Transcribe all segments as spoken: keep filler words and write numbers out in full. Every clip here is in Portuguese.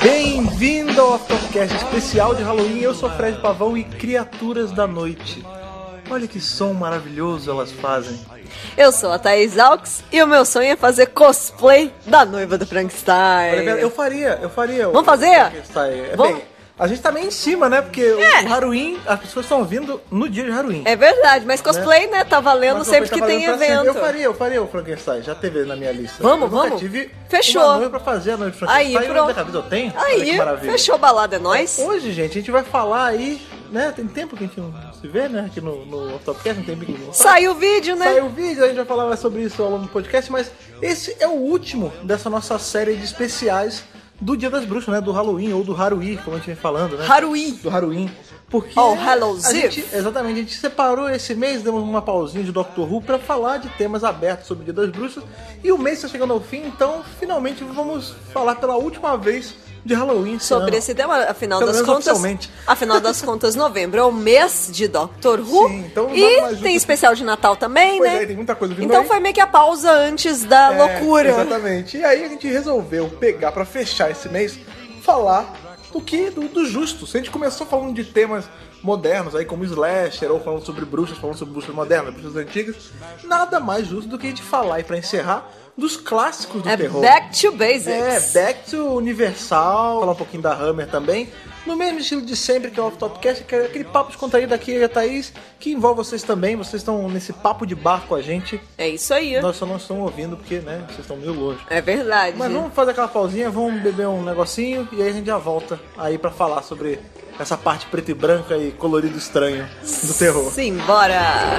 Bem-vindo ao Podcast especial de Halloween. Eu sou Fred Pavão e Criaturas da Noite. Olha que som maravilhoso elas fazem. Eu sou a Thaís Alves e o meu sonho é fazer cosplay da noiva do Frankenstein. Eu faria, eu faria. Vamos fazer? Frankenstein. Vamos. Bem, a gente tá meio em cima, né? Porque é. o Halloween, as pessoas estão vindo no dia de Halloween. É verdade, mas cosplay, né? né tá valendo mas sempre tá que valendo tem sempre. evento. Eu faria, eu faria o Frankenstein. Já teve na minha lista. Vamos, eu nunca vamos. tive Fechou. uma noiva pra fazer a noiva de Frankenstein. Aí, pronto. Eu, eu tenho. Aí, fechou, balada, é nóis. Hoje, gente, a gente vai falar aí, né? Tem tempo que a gente não se vê, né? Aqui no, no Topcast, não tem tempo que não Saiu o vídeo, né? Saiu o vídeo, a gente vai falar mais sobre isso ao longo do podcast, mas esse é o último dessa nossa série de especiais do Dia das Bruxas, né? Do Halloween, ou do Haruí, como a gente vem falando, né? Haruí. Do Halloween. Porque oh, Hallows a gente, exatamente, a gente separou esse mês, demos uma pausinha de Doctor Who pra falar de temas abertos sobre o Dia das Bruxas. E o mês está chegando ao fim, então finalmente vamos falar pela última vez de Halloween sobre ano. esse tema, afinal Pelo das contas, afinal das contas, novembro é o mês de Doctor Who. Sim, então e tem especial de Natal também, pois né? É, tem muita coisa vindo Então aí. Foi meio que a pausa antes da é, loucura. Exatamente. E aí a gente resolveu pegar pra fechar esse mês, falar do que do, do justo. Se a gente começou falando de temas modernos, aí como slasher, ou falando sobre bruxas, falando sobre bruxas modernas, bruxas antigas, nada mais justo do que a gente falar e pra encerrar dos clássicos do é terror. Back to Basics. É, Back to Universal, falar um pouquinho da Hammer também, no mesmo estilo de sempre que é o Off Topcast, que é aquele papo descontraído aqui e a Thaís, que envolve vocês também, vocês estão nesse papo de bar com a gente. É isso aí. Nós só não estamos ouvindo porque, né, vocês estão meio longe. É verdade. Mas vamos fazer aquela pausinha, vamos beber um negocinho e aí a gente já volta aí pra falar sobre essa parte preta e branca e colorido estranho do terror. Simbora!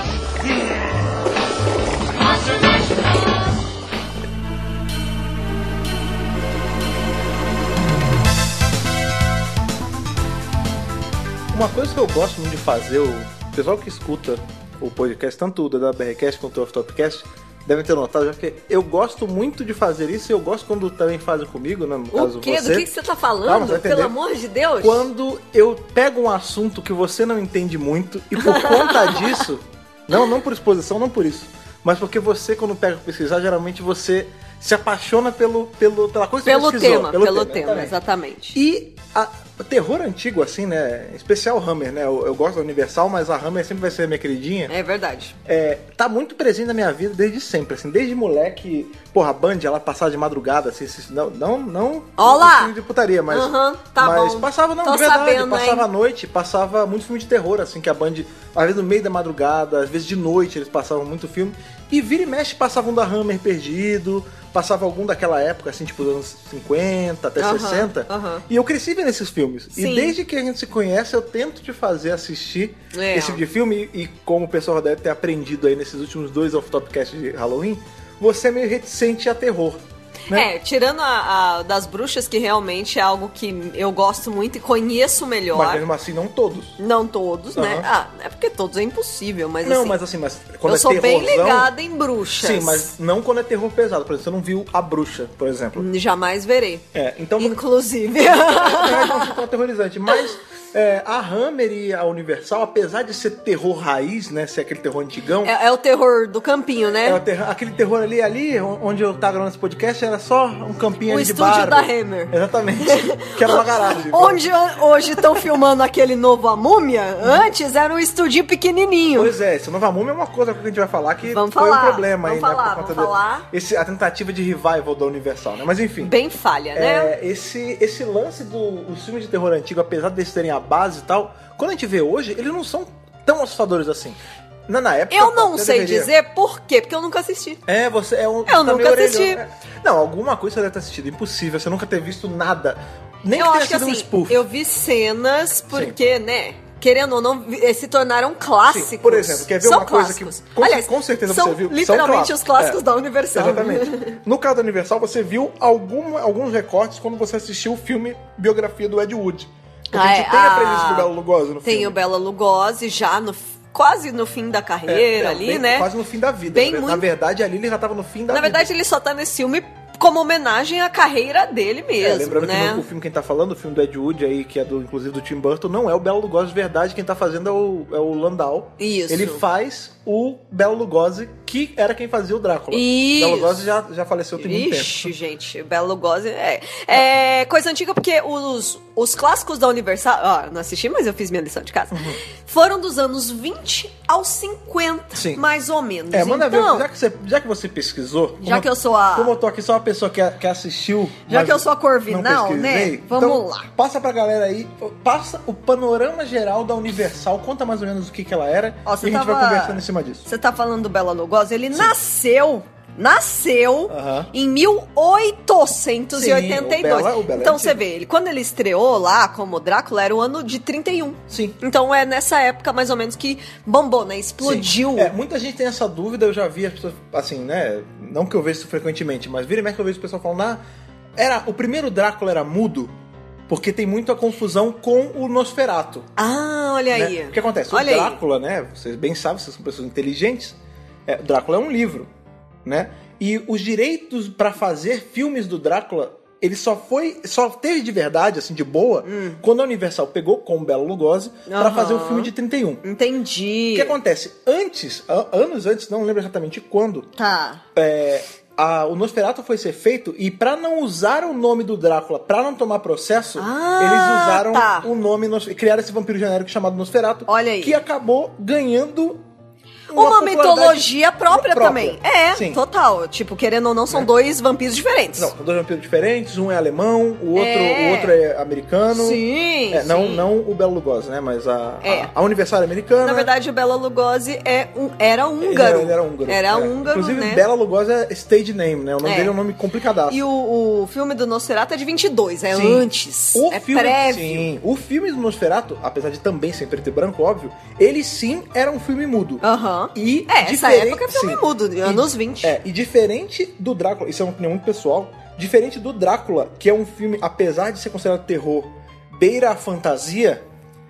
Uma coisa que eu gosto muito de fazer, o pessoal que escuta o podcast, tanto o da BRCast quanto o Off Topcast, devem ter notado, já que eu gosto muito de fazer isso e eu gosto quando também fazem comigo, né, no o caso quê? você. Do que, que você tá falando? Calma, pelo amor de Deus? Quando eu pego um assunto que você não entende muito e por conta disso, não, não por exposição, não por isso, mas porque você, quando pega pra pesquisar, geralmente você se apaixona pelo, pelo, pela coisa que pelo você pesquisou. Tema, pelo, pelo tema, tema exatamente. E a, o terror antigo, assim, né, em especial Hammer, né, eu, eu gosto da Universal, mas a Hammer sempre vai ser a minha queridinha. É verdade. É, tá muito presente na minha vida desde sempre, assim, desde moleque, porra, a Band, ela passava de madrugada, assim, não, não, não, Olá! Filme de putaria, mas, uhum, tá mas bom. passava, não, Tô de verdade, sabendo, passava hein? à noite, passava muito filme de terror, assim, que a Band, às vezes no meio da madrugada, às vezes de noite eles passavam muito filme, e vira e mexe passavam da Hammer perdido, passava algum daquela época, assim, tipo dos anos cinquenta até uhum, sessenta, uhum. e eu cresci vendo esses filmes. Sim. E desde que a gente se conhece, eu tento te fazer assistir é. esse tipo de filme, e como o pessoal deve ter aprendido aí nesses últimos dois off-topcasts de Halloween, você é meio reticente a terror. Né? É, tirando a, a das bruxas, que realmente é algo que eu gosto muito e conheço melhor. Mas mesmo assim, não todos. Não todos, uhum. né? Ah, é porque todos é impossível, mas não, assim... mas assim, mas quando eu é sou terrorzão, bem ligada em bruxas. Sim, mas não quando é terror pesado. Por exemplo, você não viu A Bruxa, por exemplo. Jamais verei. É, então... Inclusive. É, não fica aterrorizante, mas... É, a Hammer e a Universal, apesar de ser terror raiz, né, ser aquele terror antigão... É, é o terror do campinho, né? É o terror, aquele terror ali, ali, onde eu tava gravando esse podcast, era só um campinho o ali de bar. O estúdio da Hammer. Exatamente, que era uma garagem. Onde hoje estão filmando aquele novo A Múmia, antes era um estúdio pequenininho. Pois é, esse Nova Múmia é uma coisa que a gente vai falar que vamos foi falar, um problema vamos aí, falar, né, por conta vamos falar. Esse, a tentativa de revival da Universal, né, mas enfim. Bem falha, né? É, esse, esse lance dos filmes de terror antigo, apesar de eles terem a base e tal... Quando a gente vê hoje, eles não são tão assustadores assim. Na, na época... Eu não sei deveria. dizer por quê, porque eu nunca assisti. É, você é um... Eu tá nunca assisti. É. Não, alguma coisa você deve ter assistido. Impossível, você nunca ter visto nada. Nem eu que tenha acho que sido assim, um spoof. eu vi cenas porque, Sim. né... Querendo ou não, se tornaram clássicos. Sim, por exemplo, quer ver são uma clássicos. coisa que com, Aliás, com certeza são você viu? Literalmente são os clássicos é, da Universal. Exatamente. No caso da Universal, você viu algum, alguns recortes quando você assistiu o filme Biografia do Ed Wood. Porque ah, a gente é, tem a a... presença do Bela Lugosi no tem filme. Tem o Bela Lugosi já no... quase no fim da carreira é, é, ali, bem, né? Quase no fim da vida. Bem Na muito... verdade, ali ele já tava no fim da Na vida. verdade, ele só tá nesse filme como homenagem à carreira dele mesmo, é, lembrando né? que o filme que a gente tá falando, o filme do Ed Wood aí, que é do, inclusive do Tim Burton, não é o Bela Lugosi de verdade, quem tá fazendo é o, é o Landau. Isso. Ele faz o Bela Lugosi, que era quem fazia o Drácula. Isso. Bela Lugosi já, já faleceu tem muito tempo. Ixi, gente, Bela Lugosi é, é coisa antiga porque os, os clássicos da Universal, ó, não assisti, mas eu fiz minha lição de casa, uhum. foram dos anos vinte aos cinquenta, Sim. mais ou menos. É, manda então, ver, já que, você, já que você pesquisou, já como, que eu sou a... como eu tô aqui só uma pessoa que, que assistiu, já que eu sou a Corvinal, né, vamos então, lá. Passa pra galera aí, passa o panorama geral da Universal, conta mais ou menos o que, que ela era, ó, e a gente tava, vai conversando em cima disso. Você tá falando do Bela Lugosi, ele Sim. nasceu... Nasceu uh-huh. em mil oitocentos e oitenta e dois. Sim, o Bela, o Bela então é você vê, ele, quando ele estreou lá como Drácula, era o ano de trinta e um. Sim. Então é nessa época mais ou menos que bombou, né? Explodiu. É, muita gente tem essa dúvida, eu já vi as pessoas, assim, né? Não que eu vejo isso frequentemente, mas vira e mexe que eu vejo o pessoal falando, ah, era, o primeiro Drácula era mudo? Porque tem muita confusão com o Nosferatu. Ah, olha né? aí. O que acontece? Olha o Drácula, aí. né? Vocês bem sabem, vocês são pessoas inteligentes. É, o Drácula é um livro, né? E os direitos pra fazer filmes do Drácula, ele só foi, só teve de verdade, assim, de boa, hum. quando a Universal pegou com o Bela Lugosi uhum. pra fazer o filme de trinta e um. Entendi. O que acontece? Antes, anos antes, não lembro exatamente quando, tá. é, a, o Nosferatu foi ser feito e pra não usar o nome do Drácula, pra não tomar processo, ah, eles usaram tá. o nome, criaram esse vampiro genérico chamado Nosferatu, Olha aí. que acabou ganhando... Uma, uma mitologia própria, própria também. É, Sim. total. Tipo, querendo ou não, são é. dois vampiros diferentes. Não, são dois vampiros diferentes. Um é alemão, o outro é, o outro é americano. Sim, é, não, sim. não o Bela Lugosi, né? Mas a, é. a, a Universal é americana. Na verdade, o Bela Lugosi é um, era húngaro. Ele, ele era húngaro. Era é. húngaro, Inclusive, né? Bela Lugosi é stage name, né? O nome é. dele é um nome complicadaço. E o, o filme do Nosferatu é de vinte e dois, é sim. antes. O é filme, prévio. Sim. O filme do Nosferatu, apesar de também ser preto e branco, óbvio, ele sim era um filme mudo. Aham. Uh-huh. E é, essa época é filme sim. mudo, de anos e, vinte. É, e diferente do Drácula, isso é uma opinião muito pessoal, diferente do Drácula, que é um filme, apesar de ser considerado terror, beira a fantasia,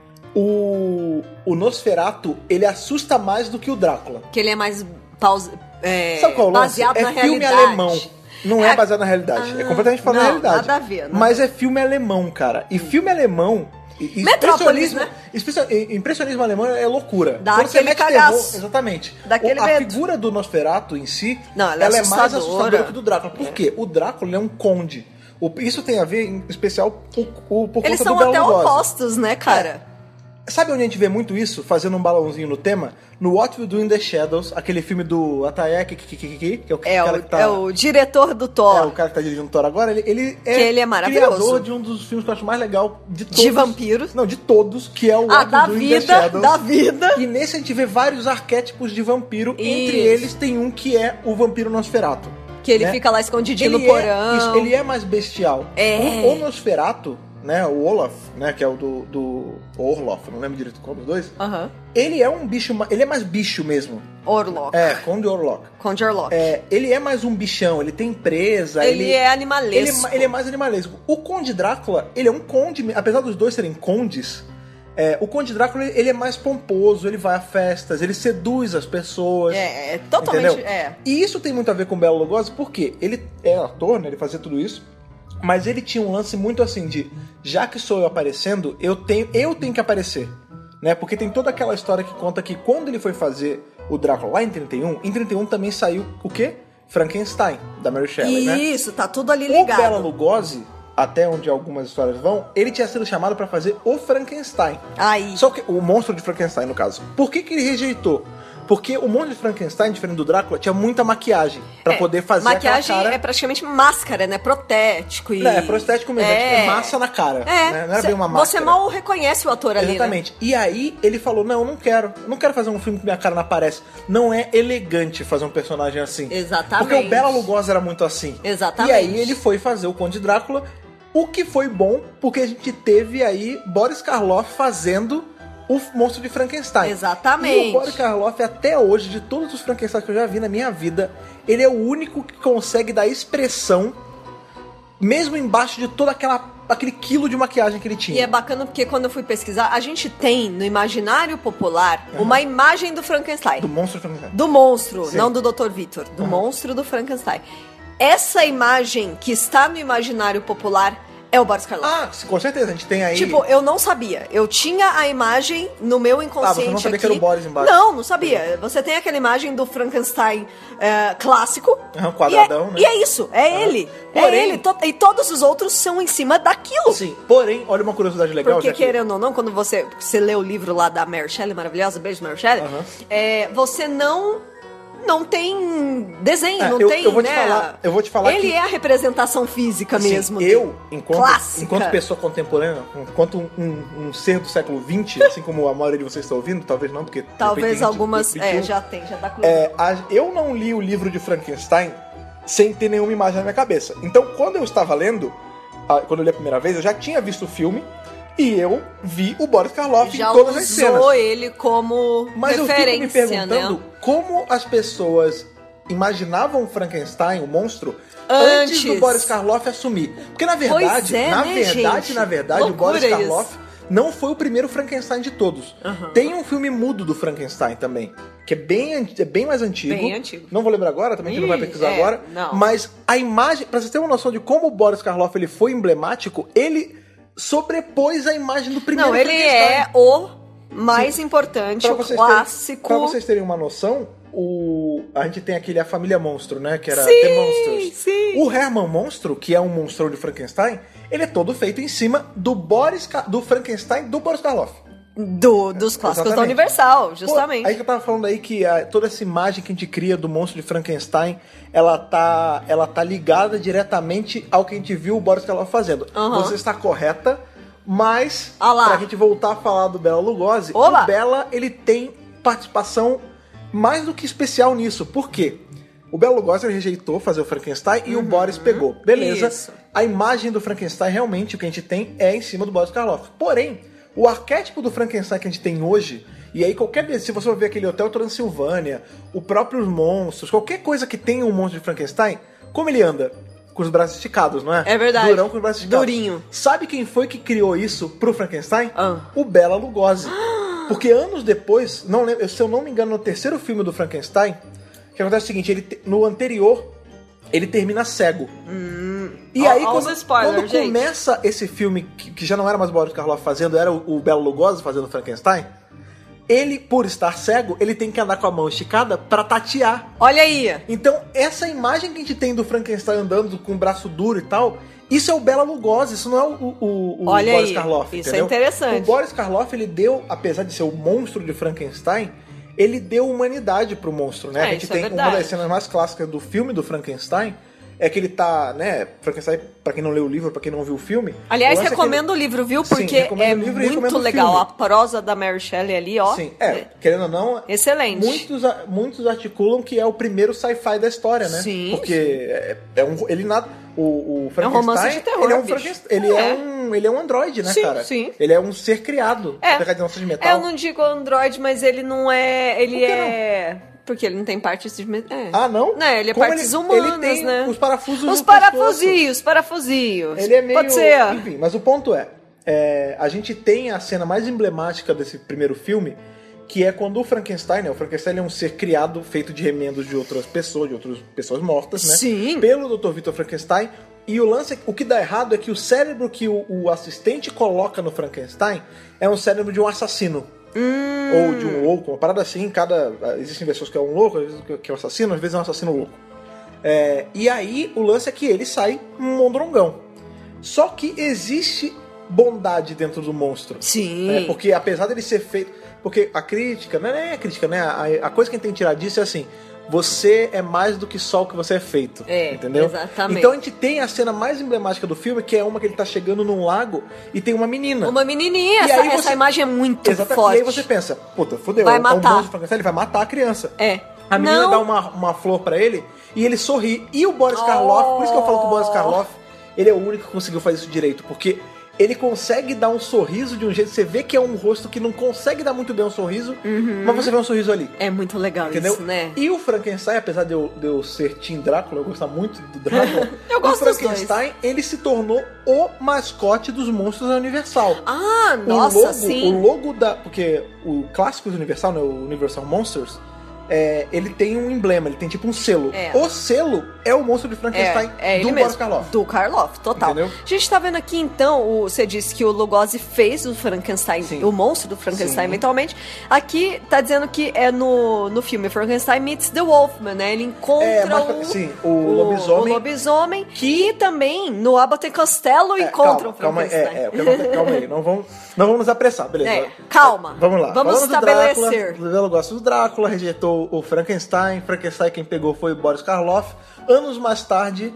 o, o Nosferatu, ele assusta mais do que o Drácula. Que ele é mais paus, é, Sabe qual é o lance? baseado é na filme realidade. alemão. Não é, é baseado na realidade. Ah, é completamente fora da realidade. Nada a ver. Nada mas é filme alemão, cara. E filme alemão... Metrópolis, né? Impressionismo alemão é loucura. Dá Quando aquele cagaço. Terror, exatamente. Daquele o, a medo. figura do Nosferatu em si, Não, ela, ela é, é mais assustadora que do Drácula. Por é. quê? O Drácula é um conde. O, isso tem a ver, em especial, por, por, por Eles conta são do Bela até Lugosi. opostos, né, cara? É. Sabe onde a gente vê muito isso? Fazendo um balãozinho no tema? No What We Do in the Shadows, aquele filme do Ataek, que é o é cara o, que tá... É o diretor do Thor. É, o cara que tá dirigindo o Thor agora. Ele, ele é, que ele é maravilhoso. criador de um dos filmes que eu acho mais legal de todos. De vampiros. Não, de todos, que é o ah, What da We Do vida, in the Shadows. Da vida. E nesse a gente vê vários arquétipos de vampiro. Isso. Entre eles tem um que é o vampiro Nosferatu. Que ele né? fica lá escondidinho ele no porão. É, isso, ele é mais bestial. É. O, o Nosferatu, né, o Olaf, né, que é o do, do Orloff, não lembro direito qual dos dois. Uhum. Ele é um bicho, ele é mais bicho mesmo. Orlok. É, Conde Orlok. Conde Orlok. É, ele é mais um bichão, ele tem presa. Ele, ele é animalesco. Ele, ele é mais animalesco. O Conde Drácula, ele é um conde, apesar dos dois serem condes, é, o Conde Drácula, ele é mais pomposo, ele vai a festas, ele seduz as pessoas. É, é totalmente, entendeu? é. E isso tem muito a ver com o Bela Lugosi, porque ele é ator, né, ele fazia tudo isso, mas ele tinha um lance muito assim de, já que sou eu aparecendo, eu tenho, eu tenho que aparecer, né? Porque tem toda aquela história que conta que quando ele foi fazer o Drácula lá em trinta e um, em trinta e um também saiu o quê? Frankenstein, da Mary Shelley, né? Isso, tá tudo ali ligado. O Bela Lugosi, até onde algumas histórias vão, ele tinha sido chamado pra fazer o Frankenstein. Aí. Só que o monstro de Frankenstein, no caso. Por que que ele rejeitou? Porque o monstro de Frankenstein, diferente do Drácula, tinha muita maquiagem pra é, poder fazer maquiagem aquela cara... é praticamente máscara, né? Protético e... É, é prostético mesmo, é, é massa na cara. É, né? Não era cê, bem uma máscara. Você mal reconhece o ator ali, exatamente. Né? E aí ele falou, não, eu não quero. Eu não quero fazer um filme que minha cara não aparece. Não é elegante fazer um personagem assim. Exatamente. Porque o Bela Lugosi era muito assim. Exatamente. E aí ele foi fazer o Conde Drácula, o que foi bom, porque a gente teve aí Boris Karloff fazendo o monstro de Frankenstein. Exatamente. E o Boris Karloff, até hoje, de todos os Frankenstein que eu já vi na minha vida, ele é o único que consegue dar expressão, mesmo embaixo de todo aquela, aquele quilo de maquiagem que ele tinha. E é bacana porque quando eu fui pesquisar, a gente tem no imaginário popular uhum. uma imagem do Frankenstein. Do monstro do Frankenstein. Do monstro, Sim. não do doutor Victor. Do uhum. monstro do Frankenstein. essa imagem que está no imaginário popular é o Boris Karloff. Ah, com certeza, a gente tem aí... Tipo, eu não sabia. Eu tinha a imagem no meu inconsciente. Ah, você não sabia aqui. que era o Boris embaixo? Não, não sabia. Você tem aquela imagem do Frankenstein é, clássico. Um quadradão, e é, né? E é isso, é ah. ele. Porém, é ele. To- e todos os outros são em cima daquilo. Sim, porém, olha uma curiosidade legal. Porque, já que... querendo ou não, quando você, você lê o livro lá da Mary Shelley, maravilhosa, beijo, Mary Shelley, uh-huh. é, você não... Não tem desenho, é, não eu, tem, eu vou né? Te falar, eu vou te falar Ele que... é a representação física assim, mesmo. Eu, enquanto, clássica. enquanto pessoa contemporânea, enquanto um, um, um ser do século vinte, assim como a maioria de vocês está ouvindo, talvez não, porque... Talvez algumas... vinte, vinte e um, é, já tem, já tá com é, a, Eu não li o livro de Frankenstein sem ter nenhuma imagem na minha cabeça. Então, quando eu estava lendo, a, quando eu li a primeira vez, eu já tinha visto o filme e eu vi o Boris Karloff já em todas as cenas. Já usou ele como Mas referência, eu fico me perguntando né? como as pessoas... imaginavam Frankenstein, o monstro, antes, antes do Boris Karloff assumir. Porque na verdade, é, na né, verdade, gente? na verdade, Loucura o Boris Karloff não foi o primeiro Frankenstein de todos. Uhum. Tem um filme mudo do Frankenstein também, que é bem, é bem mais antigo. Bem antigo. Não vou lembrar agora, também a gente não vai pesquisar é, agora. Não. Mas a imagem, pra vocês terem uma noção de como o Boris Karloff ele foi emblemático, ele sobrepôs a imagem do primeiro não, ele Frankenstein. É o mais Sim. importante, pra o clássico. Terem, pra vocês terem uma noção, o, a gente tem aquele A Família Monstro, né? Que era sim, The Monsters. Sim. O Herman Monstro, que é um monstro de Frankenstein, ele é todo feito em cima do Boris, do Frankenstein do Boris Karloff. Do, dos clássicos Exatamente. Da Universal, justamente. Pô, aí que eu tava falando aí que a, toda essa imagem que a gente cria do monstro de Frankenstein, ela tá, ela tá ligada diretamente ao que a gente viu o Boris Karloff fazendo. Uhum. Você está correta, mas Olá. Pra gente voltar a falar do Bela Lugosi, Olá. o Bela, ele tem participação mais do que especial nisso. Por quê? O Bela Lugosi rejeitou fazer o Frankenstein e uhum. o Boris pegou. Beleza. Isso. A imagem do Frankenstein, realmente, o que a gente tem é em cima do Boris Karloff. Porém, o arquétipo do Frankenstein que a gente tem hoje, e aí qualquer vez, se você for ver aquele Hotel Transilvânia, o próprio monstros, qualquer coisa que tenha um monstro de Frankenstein, como ele anda? Com os braços esticados, não é? É verdade. Durão com os braços esticados. Durinho. Sabe quem foi que criou isso pro Frankenstein? Ah. O Bela Lugosi. Porque anos depois, não lembro, se eu não me engano, no terceiro filme do Frankenstein, o que acontece é o seguinte, ele, no anterior, ele termina cego. Hum. E aí, all, quando, all spoiler, quando começa esse filme, que, que já não era mais o Boris Karloff fazendo, era o, o Bela Lugosi fazendo Frankenstein, ele, por estar cego, ele tem que andar com a mão esticada pra tatear. Olha aí. Então, essa imagem que a gente tem do Frankenstein andando com o braço duro e tal, isso é o Bela Lugosi, isso não é o, o, o Olha Boris aí. Karloff, Isso entendeu? é interessante. O Boris Karloff, ele deu, apesar de ser o monstro de Frankenstein, ele deu humanidade pro monstro, né? É, a gente isso tem é uma das cenas mais clássicas do filme do Frankenstein, é que ele tá, né, Frankenstein, pra quem não leu o livro, pra quem não viu o filme... Aliás, o recomendo é ele... o livro, viu? Sim, porque é o livro muito legal. A prosa da Mary Shelley ali, ó. Sim, é, querendo ou não... Excelente. Muitos, muitos articulam que é o primeiro sci-fi da história, né? Sim. Porque é, é um... Ele nada... O, o Frankenstein, é um romance de terror, ele é um Frankenstein, ele é. é um ele é um androide, né, sim, cara? Sim. Ele é um ser criado, é. de metal. É, eu não digo androide, mas ele não é, ele é não? Porque ele não tem partes de metal. É. Ah, não? Não, ele é Como partes ele, humanas, ele tem né? Os parafusos Os no parafusinhos, os parafusinhos. Ele é meio, pode ser. Enfim, mas o ponto é, é, a gente tem a cena mais emblemática desse primeiro filme, que é quando o Frankenstein, né? O Frankenstein é um ser criado, feito de remendos de outras pessoas, de outras pessoas mortas, né? Sim. Pelo doutor Victor Frankenstein. E o lance, o que dá errado é que o cérebro que o, o assistente coloca no Frankenstein é um cérebro de um assassino. Hum. Ou de um louco, uma parada assim, cada. Existem pessoas que é um louco, às vezes que é um assassino, às vezes é um assassino louco. É, e aí o lance é que ele sai um mondrongão. Só que existe bondade dentro do monstro. Sim. É, porque apesar dele ser feito. Porque a crítica, não é nem a crítica, né? A, a coisa que a gente tem que tirar disso é assim: você é mais do que só o que você é feito. É, entendeu? Exatamente. Então a gente tem a cena mais emblemática do filme, que é uma que ele tá chegando num lago e tem uma menina. Uma menininha. E essa, aí você, essa imagem é muito exatamente, forte. E aí você pensa, puta, fodeu, vai é matar. um monstro de Frankenstein, ele vai matar a criança. É. A menina não. dá uma, uma flor pra ele e ele sorri. E o Boris oh. Karloff, por isso que eu falo que o Boris Karloff, ele é o único que conseguiu fazer isso direito, porque ele consegue dar um sorriso de um jeito, você vê que é um rosto que não consegue dar muito bem um sorriso, uhum. mas você vê um sorriso ali. É muito legal, entendeu? Isso, né? E o Frankenstein, apesar de eu, de eu ser Team Drácula, eu gostar muito do Drácula, eu gosto o Frankenstein, ele se tornou o mascote dos monstros da Universal. Ah, nossa, o logo, sim. O logo da... Porque o clássico do Universal, né, o Universal Monsters, é, ele tem um emblema, ele tem tipo um selo. É. O selo é o monstro de Frankenstein é, é do Boris Karloff. Do Karloff, total. Entendeu? A gente tá vendo aqui, então, o, você disse que o Lugosi fez o Frankenstein, Sim. o monstro do Frankenstein, Sim. eventualmente. Aqui tá dizendo que é no, no filme Frankenstein Meets the Wolfman, né? Ele encontra É, mas, o, sim, o lobisomem. O lobisomem, que também no Abbott e Costello É, encontra calma, o Frankenstein. Calma, é, é, calma, calma aí, não vamos, não vamos nos apressar, beleza? É, calma. Vamos lá. Vamos Falamos estabelecer. Do Drácula, gosta do Drácula, rejeitou o Frankenstein. Frankenstein quem pegou foi o Boris Karloff. Anos mais tarde,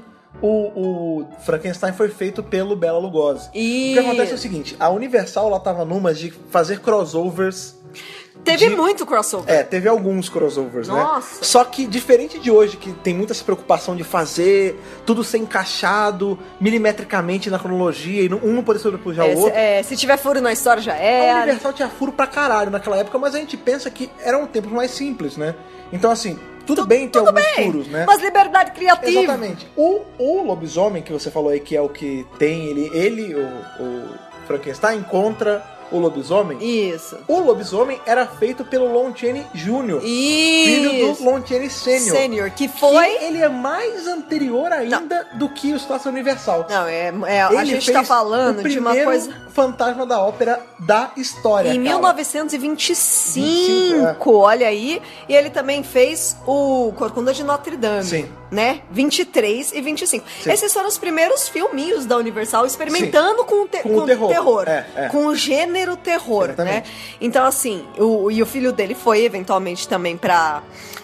o, o Frankenstein foi feito pelo Bela Lugosi. E... O que acontece é o seguinte, a Universal ela tava numas de fazer crossovers. Teve de... muito crossover. É, teve alguns crossovers, Nossa. né? Só que diferente de hoje, que tem muita essa preocupação de fazer tudo ser encaixado milimetricamente na cronologia e um não poder sobrepujar É, o outro. se, é, se tiver furo na história já A é. Universal tinha furo pra caralho naquela época, mas a gente pensa que eram tempos mais simples, né? Então, assim, tudo Tu- bem ter tudo alguns bem, furos, né? Mas liberdade criativa. Exatamente. O, o lobisomem que você falou aí, que é o que tem, ele, ele o, o Frankenstein, encontra o lobisomem. Isso. O lobisomem era feito pelo Lon Chaney Júnior Filho Isso. do Lon Chaney Sênior. Sênior, que foi... Que ele é mais anterior ainda do que o Situação Universal. Não, é, é a Ele gente fez tá falando o de uma primeiro coisa... fantasma da ópera da história, Em cara. mil novecentos e vinte e cinco, vinte e cinco, olha aí. E ele também fez o Corcunda de Notre Dame. Sim. Né? vinte e três e vinte e cinco. Sim. Esses foram os primeiros filminhos da Universal experimentando com o, te Com o com terror. terror. É, é. Com o gênero terror, Exatamente. né? Então, assim, o, e o filho dele foi eventualmente também pra...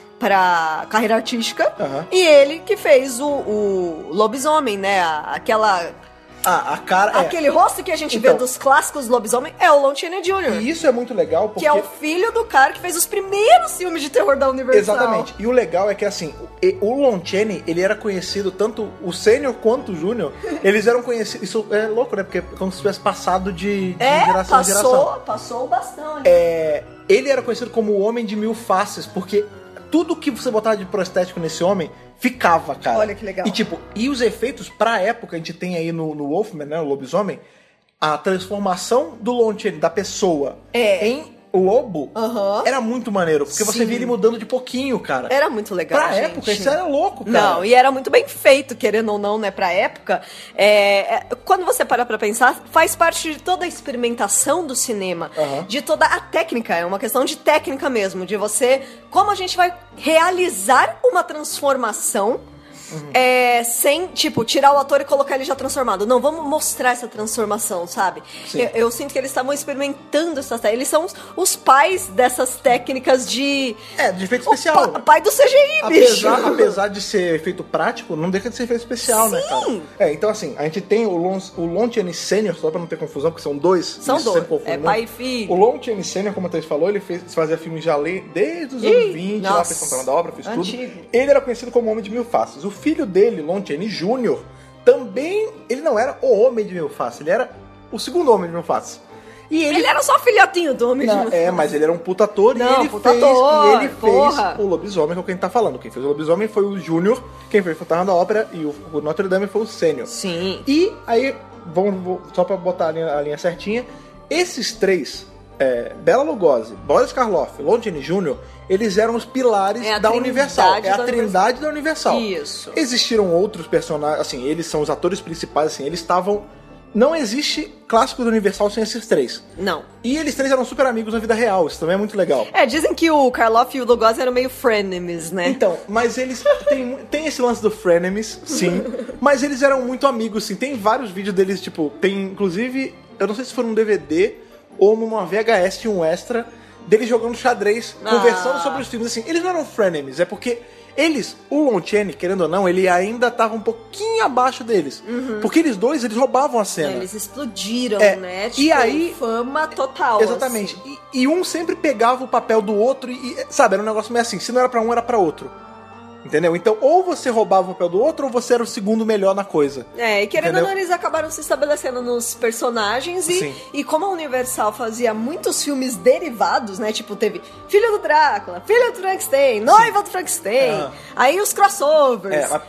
pra carreira artística. Aham. E ele que fez o, o lobisomem, né? A- Aquela... Ah, a cara... é. Aquele rosto que a gente vê Então. dos clássicos lobisomem é o Lon Chaney Júnior E isso é muito legal porque... Que é o filho do cara que fez os primeiros filmes de terror da Universal. Exatamente. E o legal é que, assim, o, o Lon Chaney, ele era conhecido, tanto o sênior quanto o júnior, eles eram conhecidos... Isso é louco, né? Porque é como se tivesse passado de, de É, geração em passou, geração. passou bastante. É, ele era conhecido como o Homem de Mil Faces, porque tudo que você botava de prostético nesse homem ficava, cara. Olha que legal. E tipo, e os efeitos pra época, a gente tem aí no, no Wolfman, né, o lobisomem, a transformação do Lon Chaney, da pessoa, É. em lobo, Aham. era muito maneiro, porque você Sim. via ele mudando de pouquinho, cara. Era muito legal, Pra gente. época, isso era louco, cara. Não, e era muito bem feito, querendo ou não, né, pra época. É, é, quando você para pra pensar, faz parte de toda a experimentação do cinema, Aham. de toda a técnica, é uma questão de técnica mesmo, de você, como a gente vai realizar uma transformação Uhum. é, sem, tipo, tirar o ator e colocar ele já transformado. Não, vamos mostrar essa transformação, sabe? Sim. Eu, eu sinto que eles estavam experimentando essas técnicas. Eles são os, os pais dessas técnicas de... É, de efeito O especial. pa- pai do C G I, bicho! Apesar, apesar de ser efeito prático, não deixa de ser efeito especial, né, cara? Sim. É, então assim, a gente tem o Lon, o Lon Chaney Sênior, só pra não ter confusão, porque são dois. São isso dois, sempre confunde é muito. pai e filho. O Lon Chaney Sênior, como a Thaís falou, ele fez, fazia filmes já lei desde os Ih, anos vinte, lá nossa. fez Fantasma da Ópera, fez Antigo. tudo. Ele era conhecido como Homem de Mil Faces. O filho dele, Lon Chaney Júnior, também, ele não era o Homem de Mil Faces, ele era o segundo Homem de Mil Faces. E ele Ele era só filhotinho do homem não, de... é, mas ele era um puta ator Não, e ele puta fez, ator, e ele porra. fez o lobisomem, que é o que a gente tá falando. Quem fez o lobisomem foi o Júnior, quem fez o Fantasma da Ópera e o, o Notre Dame foi o Sênior. Sim. E aí, vamos, vou- só pra botar a linha, a linha certinha, esses três, é, Bela Lugosi, Boris Karloff, Lon Chaney Júnior, eles eram os pilares É a da trindade Universal. É a da trindade da Universal. Isso. Existiram outros personagens, assim, eles são os atores principais, assim, eles estavam... Não existe clássico da Universal sem esses três. Não. E eles três eram super amigos na vida real, isso também é muito legal. É, dizem que o Karloff e o Lugosi eram meio frenemies, né? Então, mas eles tem, tem esse lance do frenemies, sim, mas eles eram muito amigos, sim. Tem vários vídeos deles, tipo, tem inclusive, eu não sei se foi num D V D ou numa V H S, um extra, deles jogando xadrez, Ah. conversando sobre os filmes, assim. Eles não eram frenemies, é porque eles, o Lon Chaney, querendo ou não, ele ainda tava um pouquinho abaixo deles. Porque eles dois, eles roubavam a cena. Eles explodiram, É, né? e Tipo, aí- fama total. Exatamente. assim. E, e um sempre pegava o papel do outro e, sabe, era um negócio meio assim, se não era pra um, era pra outro. Entendeu? Então, ou você roubava o papel do outro, ou você era o segundo melhor na coisa. É, e querendo ou Entendeu? não, eles acabaram se estabelecendo nos personagens e, Sim. e como a Universal fazia muitos filmes derivados, né? Tipo, teve Filho do Drácula, Filho do Frankenstein, Noiva do Frankenstein, Ah. aí os crossovers. É, mas- Então eles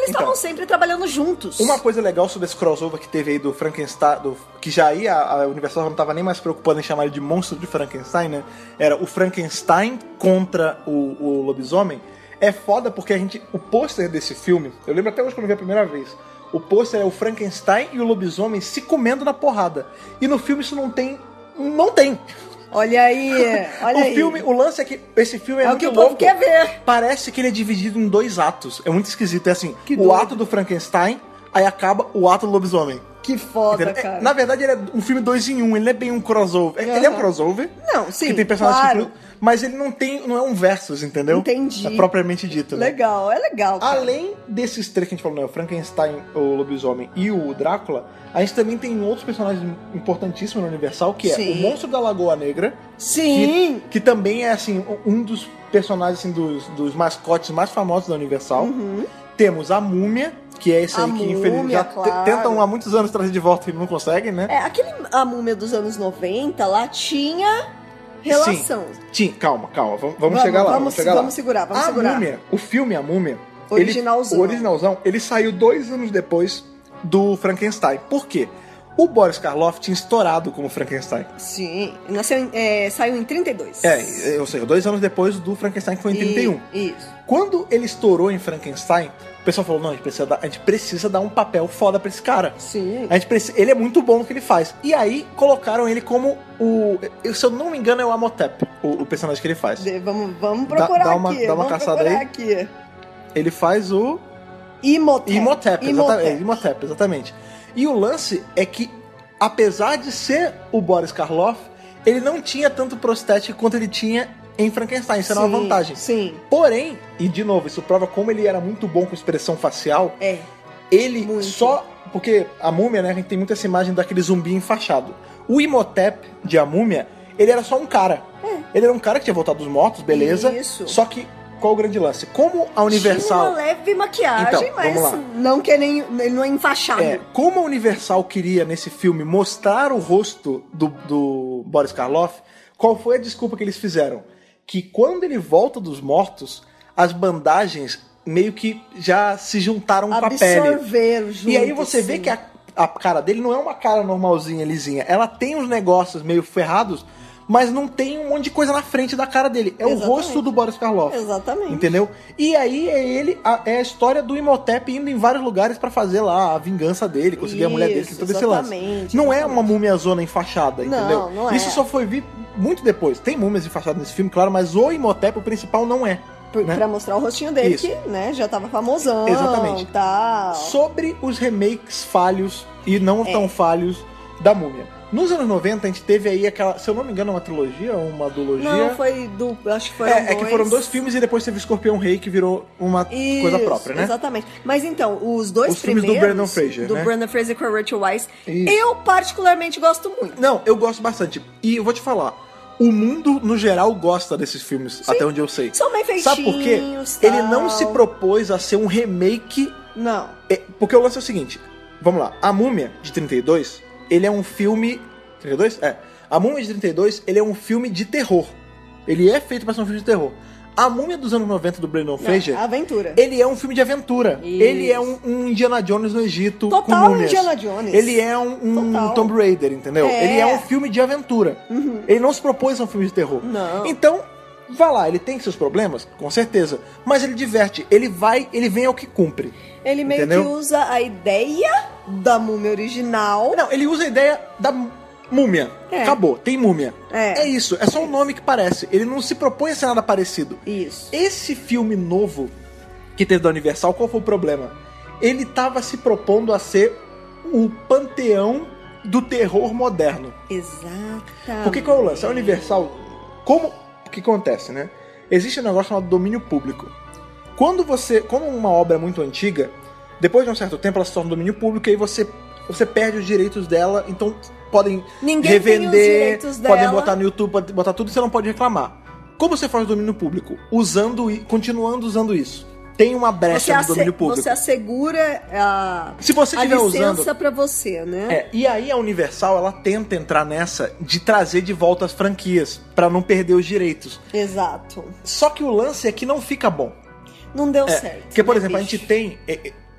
estavam então, sempre trabalhando juntos. Uma coisa legal sobre esse crossover que teve aí do Frankenstein, do, que já aí a, a Universal não tava nem mais preocupada em chamar ele de monstro de Frankenstein, né? Era o Frankenstein contra o, o lobisomem. É foda porque a gente, o pôster desse filme, eu lembro até hoje quando eu vi a primeira vez, o pôster é o Frankenstein e o lobisomem se comendo na porrada. E no filme isso não tem, não tem. Olha aí, olha o aí. Filme, o lance é que esse filme é, é muito o que o louco. povo quer ver. Parece que ele é dividido em dois atos. É muito esquisito. É assim, que o doido. ato do Frankenstein, aí acaba o ato do lobisomem. Que foda, Entendeu? cara. Na verdade, ele é um filme dois em um. Ele não é bem um crossover. Uhum. Ele é um crossover. Não, sim, que tem personagens claro. que... Mas ele não tem, não é um versus, entendeu? Entendi. É propriamente dito, né? Legal, é legal, cara. Além desses três que a gente falou, né? O Frankenstein, o lobisomem e o Drácula, a gente também tem outros personagens importantíssimos no Universal, que Sim. é o Monstro da Lagoa Negra. Sim! Que, que também é, assim, um dos personagens, assim, dos, dos mascotes mais famosos da Universal. Uhum. Temos a Múmia, que é esse a aí que, múmia, infelizmente, já claro. tentam há muitos anos trazer de volta e não conseguem, né? É, aquele A Múmia dos anos noventa lá tinha relação. Sim, Sim. calma, calma. Vamos, vamos chegar lá. Vamos, Vamos, chegar vamos lá. segurar, vamos a segurar. Múmia, o filme A Múmia, Originalzão. Ele, o originalzão, ele saiu dois anos depois do Frankenstein. Por quê? O Boris Karloff tinha estourado como Frankenstein. Sim, nasceu em, é, saiu em trinta e dois. É, ou seja, dois anos depois do Frankenstein, que foi em trinta e um. Isso. Quando ele estourou em Frankenstein, o pessoal falou, não, a gente precisa dar, a gente precisa dar um papel foda pra esse cara. Sim. A gente precisa, ele é muito bom no que ele faz. E aí, colocaram ele como o... Se eu não me engano, é o Amotep, o, o personagem que ele faz. De, vamos, vamos procurar dá uma, aqui. Dá uma vamos caçada aí. Aqui. Ele faz o... Imhotep. Imhotep, Imhotep. exatamente, Imhotep, exatamente. E o lance é que, apesar de ser o Boris Karloff, ele não tinha tanto prostético quanto ele tinha em Frankenstein. Isso era uma vantagem. Sim. Porém, e de novo, isso prova como ele era muito bom com expressão facial. É. Ele muito. só... Porque a múmia, né, a gente tem muito essa imagem daquele zumbi enfaixado. O Imhotep de A Múmia, ele era só um cara. É. Ele era um cara que tinha voltado dos mortos, beleza. Isso. Só que, qual o grande lance? Como a Universal... Tinha uma leve maquiagem, Então, mas vamos lá. não que nem, ele não é enfaixado. É, como a Universal queria, nesse filme, mostrar o rosto do, do Boris Karloff, qual foi a desculpa que eles fizeram? Que quando ele volta dos mortos, as bandagens meio que já se juntaram com a pele. Absorveram junto, E aí você sim. vê que a, a cara dele não é uma cara normalzinha, lisinha. Ela tem uns negócios meio ferrados, mas não tem um monte de coisa na frente da cara dele. É Exatamente. o rosto do Boris Karloff. Exatamente. Entendeu? E aí é ele, a, é a história do Imhotep indo em vários lugares pra fazer lá a vingança dele, conseguir a mulher dele, Isso, todo esse lance. exatamente, Não é exatamente. uma múmiazona enfaixada, Não, entendeu? não é. Isso só foi vir muito depois. Tem múmias enfaixadas nesse filme, claro, mas o Imhotep, o principal, não é. Por, né? Pra mostrar o rostinho dele, Isso. que né, já tava famosão. Exatamente. Tal. Sobre os remakes falhos e não É. tão falhos da Múmia. Nos anos noventa, a gente teve aí aquela, se eu não me engano, uma trilogia ou uma duologia. Não, foi do. Acho que foram É, dois. é que foram dois filmes e depois teve o Escorpião Rei, que virou uma Isso, coisa própria, né? Exatamente. Mas então, os dois Os filmes primeiros. do Brendan Fraser, Do né? Brendan Fraser com a Rachel Weisz. Isso. Eu particularmente gosto muito. Não, eu gosto bastante. E eu vou te falar, o mundo, no geral, gosta desses filmes, Sim. até onde eu sei. São bem feitinhos. Sabe por quê? Tal. Ele não se propôs a ser um remake... Não. É, porque o lance é o seguinte, vamos lá, A Múmia, de trinta e dois, ele é um filme... trinta e dois? É. A Múmia de trinta e dois, ele é um filme de terror. Ele é feito pra ser um filme de terror. A Múmia dos anos noventa do Brendan Fraser... Não, aventura. Ele é um filme de aventura. Isso. Ele é um, um Indiana Jones no Egito Total com múmias. Indiana Jones. Ele é um, um Total. Tomb Raider, entendeu? É. Ele é um filme de aventura. Uhum. Ele não se propôs a ser um filme de terror. Não. Então, vá lá, ele tem seus problemas, com certeza. Mas ele diverte. Ele vai, ele vem ao que cumpre. Ele meio Entendeu? que usa a ideia da múmia original. Não, ele usa a ideia da múmia. É. Acabou, tem múmia. É. É isso, é só um nome que parece. Ele não se propõe a ser nada parecido. Isso. Esse filme novo que teve da Universal, qual foi o problema? Ele tava se propondo a ser o panteão do terror moderno. Exatamente. Porque qual é o lance? A Universal, como o que acontece, né? Existe um negócio chamado domínio público. Quando você, quando uma obra é muito antiga, depois de um certo tempo ela se torna domínio público e aí você, você perde os direitos dela, então podem Ninguém revender, tem os direitos podem dela. botar no YouTube, podem botar tudo e você não pode reclamar. Como você faz domínio público? Usando e continuando usando isso. Tem uma brecha Você, no asse- domínio público. você assegura a, Se você a estiver licença usando, pra você, né? É, e aí a Universal, ela tenta entrar nessa de trazer de volta as franquias, pra não perder os direitos. Exato. Só que o lance é que não fica bom. Não deu É, certo. porque, por né, exemplo, a bicho? gente tem... é, é,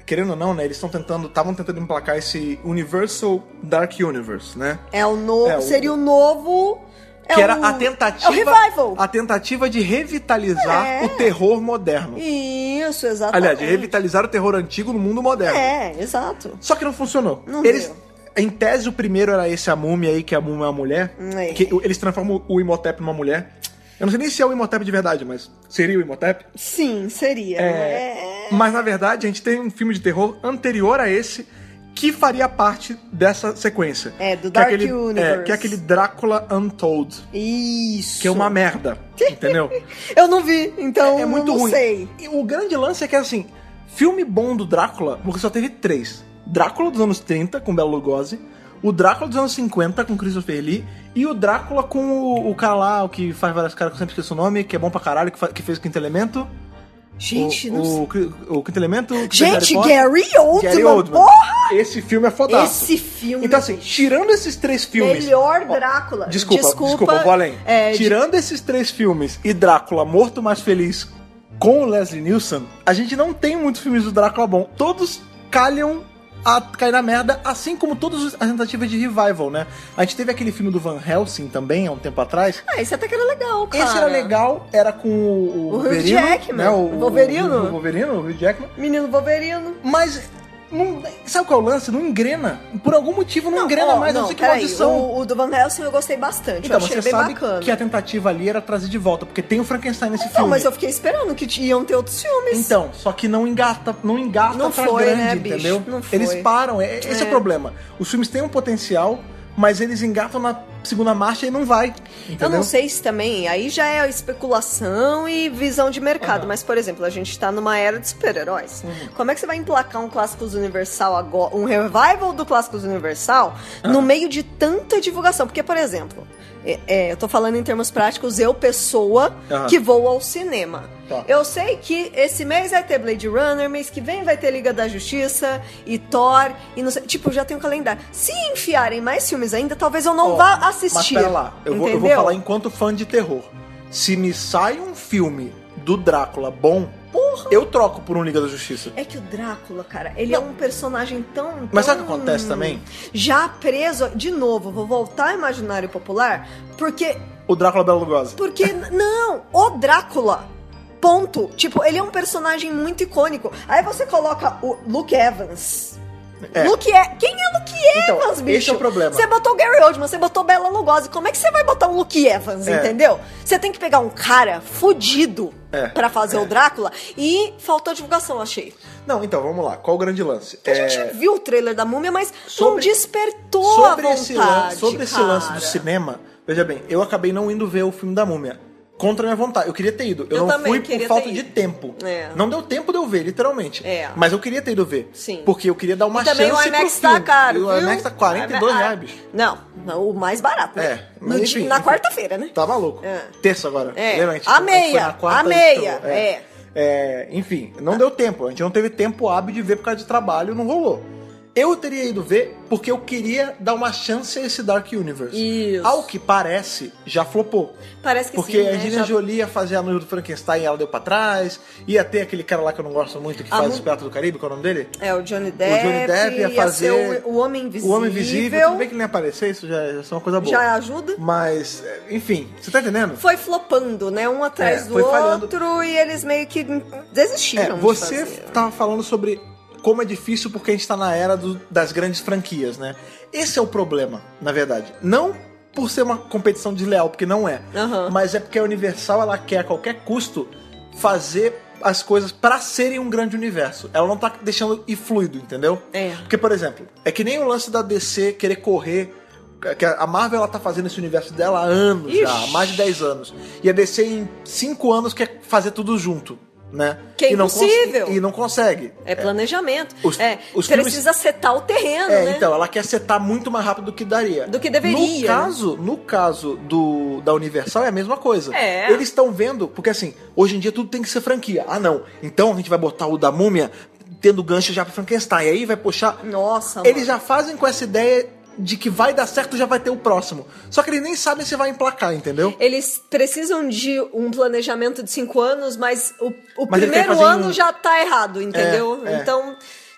querendo ou não, né, eles estão tentando, estavam tentando emplacar esse Universal Dark Universe, né? É o novo, é, o... seria o novo... É que era o... a tentativa... É o revival. A tentativa de revitalizar é. o terror moderno. Isso, exatamente. Aliás, de revitalizar o terror antigo no mundo moderno. É, exato. Só que não funcionou. Não eles... deu. Em tese, o primeiro era esse, a múmia aí, que a múmia é uma mulher. É. Que eles transformam o Imhotep numa mulher. Eu não sei nem se é o Imhotep de verdade, mas seria o Imhotep? Sim, seria. É... É... Mas, na verdade, a gente tem um filme de terror anterior a esse que faria parte dessa sequência. É, do Dark que é aquele, Universe. É, que é aquele Drácula Untold. Isso. Que é uma merda, entendeu? Eu não vi, então é, é muito não ruim. sei. E o grande lance é que, assim, filme bom do Drácula, porque só teve três. Drácula dos anos trinta, com Bela Lugosi. O Drácula dos anos cinquenta, com Christopher Lee. E o Drácula com o, o cara lá, o que faz várias caras, que eu sempre esqueço o nome, que é bom pra caralho, que, fa- que fez o Quinto Elemento. Gente, o, não o, sei. O, o Quinto Elemento... Gente, Gary Oldman, Gary Oldman. Porra! Esse filme é fodaço. Esse filme... Então, assim, tirando esses três filmes... Melhor Drácula. Ó, desculpa, desculpa, desculpa, eu vou além. É, tirando de... esses três filmes e Drácula Morto Mais Feliz com o Leslie Nielsen, a gente não tem muitos filmes do Drácula bom. Todos calham a cair na merda, assim como todas as tentativas de revival, né? A gente teve aquele filme do Van Helsing também, há um tempo atrás. Ah, esse até que era legal, cara. Esse era legal, era com o, o, o Wolverino, Hugh Jackman, né? O, o Wolverino. O, o Wolverino, o Hugh Jackman. Menino Wolverino. Mas... Não, sabe qual é o lance? Não engrena. Por algum motivo não, não engrena ó, mais. Não, não sei que peraí, maldição. o, o do Van Helsing eu gostei bastante. Então, eu achei você bem sabe bacana. que a tentativa ali era trazer de volta, porque tem o Frankenstein nesse não, filme. Não, mas eu fiquei esperando que iam ter outros filmes. Então, só que não engata, não engata não pra foi, grande, né, bicho? entendeu? Não foi. Eles param, é, esse é. é o problema. Os filmes têm um potencial, mas eles engatam na segunda marcha e não vai, entendeu? Eu não sei se também, aí já é especulação e visão de mercado, uhum. mas, por exemplo, a gente tá numa era de super-heróis. Uhum. Como é que você vai emplacar um Clássicos Universal agora, um revival do Clássicos Universal uhum. no meio de tanta divulgação? Porque, por exemplo, é, é, eu tô falando em termos práticos, eu, pessoa, uhum. que vou ao cinema. Tá. Eu sei que esse mês vai ter Blade Runner, mês que vem vai ter Liga da Justiça e Thor, e não sei, tipo, já tem um calendário. Se enfiarem mais filmes ainda, talvez eu não oh, vá assistir. Mas pera lá, eu vou, eu vou falar enquanto fã de terror. Se me sai um filme do Drácula bom, porra, eu troco por um Liga da Justiça. É que o Drácula, cara, ele não. é um personagem tão, tão... Mas sabe o que acontece também? Já preso... De novo, vou voltar ao imaginário popular, porque... O Drácula Bela Lugosi. Porque, não, o Drácula... Ponto. Tipo, ele é um personagem muito icônico. Aí você coloca o Luke Evans. É. Luke é... Quem é Luke então, Evans, bicho? Esse é o problema. Você botou o Gary Oldman, você botou Bela Lugosi. Como é que você vai botar um Luke Evans, é. entendeu? Você tem que pegar um cara fudido é. pra fazer é. o Drácula e faltou divulgação, achei. Não, então, vamos lá. Qual o grande lance? A é... gente viu o trailer da Múmia, mas sobre... não despertou sobre a esse vontade, lance, Sobre esse cara. lance do cinema, veja bem, eu acabei não indo ver o filme da Múmia. Contra a minha vontade. Eu queria ter ido. Eu, eu não fui por falta de tempo. É. Não deu tempo de eu ver, literalmente. É. Mas eu queria ter ido ver. Sim. Porque eu queria dar uma e chance também o IMAX tá caro, o IMAX tá quarenta e dois reais, bicho. Não, o mais barato, né? É. Mas, enfim, na quarta-feira, né? Tá maluco. É. Terça agora. É. Lembra? A, gente, a meia. A, quarta, a meia. Então, é. É. É. Enfim, não deu tempo. A gente não teve tempo hábil de ver por causa de trabalho, não rolou. Eu teria ido ver porque eu queria dar uma chance a esse Dark Universe. Isso. Ao que parece, já flopou. Parece que porque sim, Porque a né? Angelina já... Jolie ia fazer a noiva do Frankenstein e ela deu pra trás. Ia ter aquele cara lá que eu não gosto muito, que a faz mu... os Piratas do Caribe, qual é o nome dele? É, o Johnny Depp. O Johnny Depp ia, ia fazer... o, o Homem Invisível. O Homem Invisível. Tudo bem que ele nem aparecer, isso já, já é uma coisa boa. Já ajuda. Mas, enfim, você tá entendendo? Foi flopando, né? Um atrás é, do outro falhando. E eles meio que desistiram. É, você de tava falando sobre... como é difícil porque a gente tá na era do, das grandes franquias, né? Esse é o problema, na verdade. Não por ser uma competição desleal, porque não é. Uhum. Mas é porque a Universal, ela quer a qualquer custo fazer as coisas pra serem um grande universo. Ela não tá deixando ir fluido, entendeu? É. Porque, por exemplo, é que nem o lance da D C querer correr... que a Marvel, ela tá fazendo esse universo dela há anos. Ixi. já, há mais de dez anos. E a D C em cinco anos quer fazer tudo junto. Né? Que é e não impossível. E não consegue. É planejamento. Os, é, os precisa filmes... setar o terreno, é, né? Então, ela quer setar muito mais rápido do que daria. Do que deveria. No caso, no caso do, da Universal é a mesma coisa. É. Eles estão vendo, porque assim, hoje em dia tudo tem que ser franquia. Ah, não. Então a gente vai botar o da Múmia tendo gancho já pro Frankenstein. E aí vai puxar... Nossa, Eles mano. já fazem com essa ideia... de que vai dar certo, já vai ter o próximo. Só que eles nem sabem se vai emplacar, entendeu? Eles precisam de um planejamento de cinco anos, mas o, o mas primeiro ano um... já tá errado, entendeu? É, é. Então,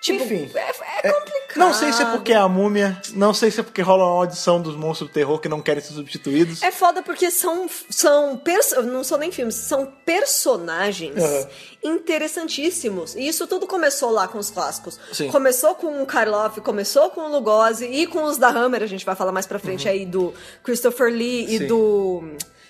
Tipo, Enfim, é, é complicado. Não sei se é porque é a múmia, não sei se é porque rola uma audição dos monstros do terror que não querem ser substituídos. É foda porque são, são perso- não são nem filmes, são personagens Uhum. interessantíssimos. E isso tudo começou lá com os clássicos. Sim. Começou com o Karloff, começou com o Lugosi e com os da Hammer, a gente vai falar mais pra frente Uhum. aí do Christopher Lee Sim. e do...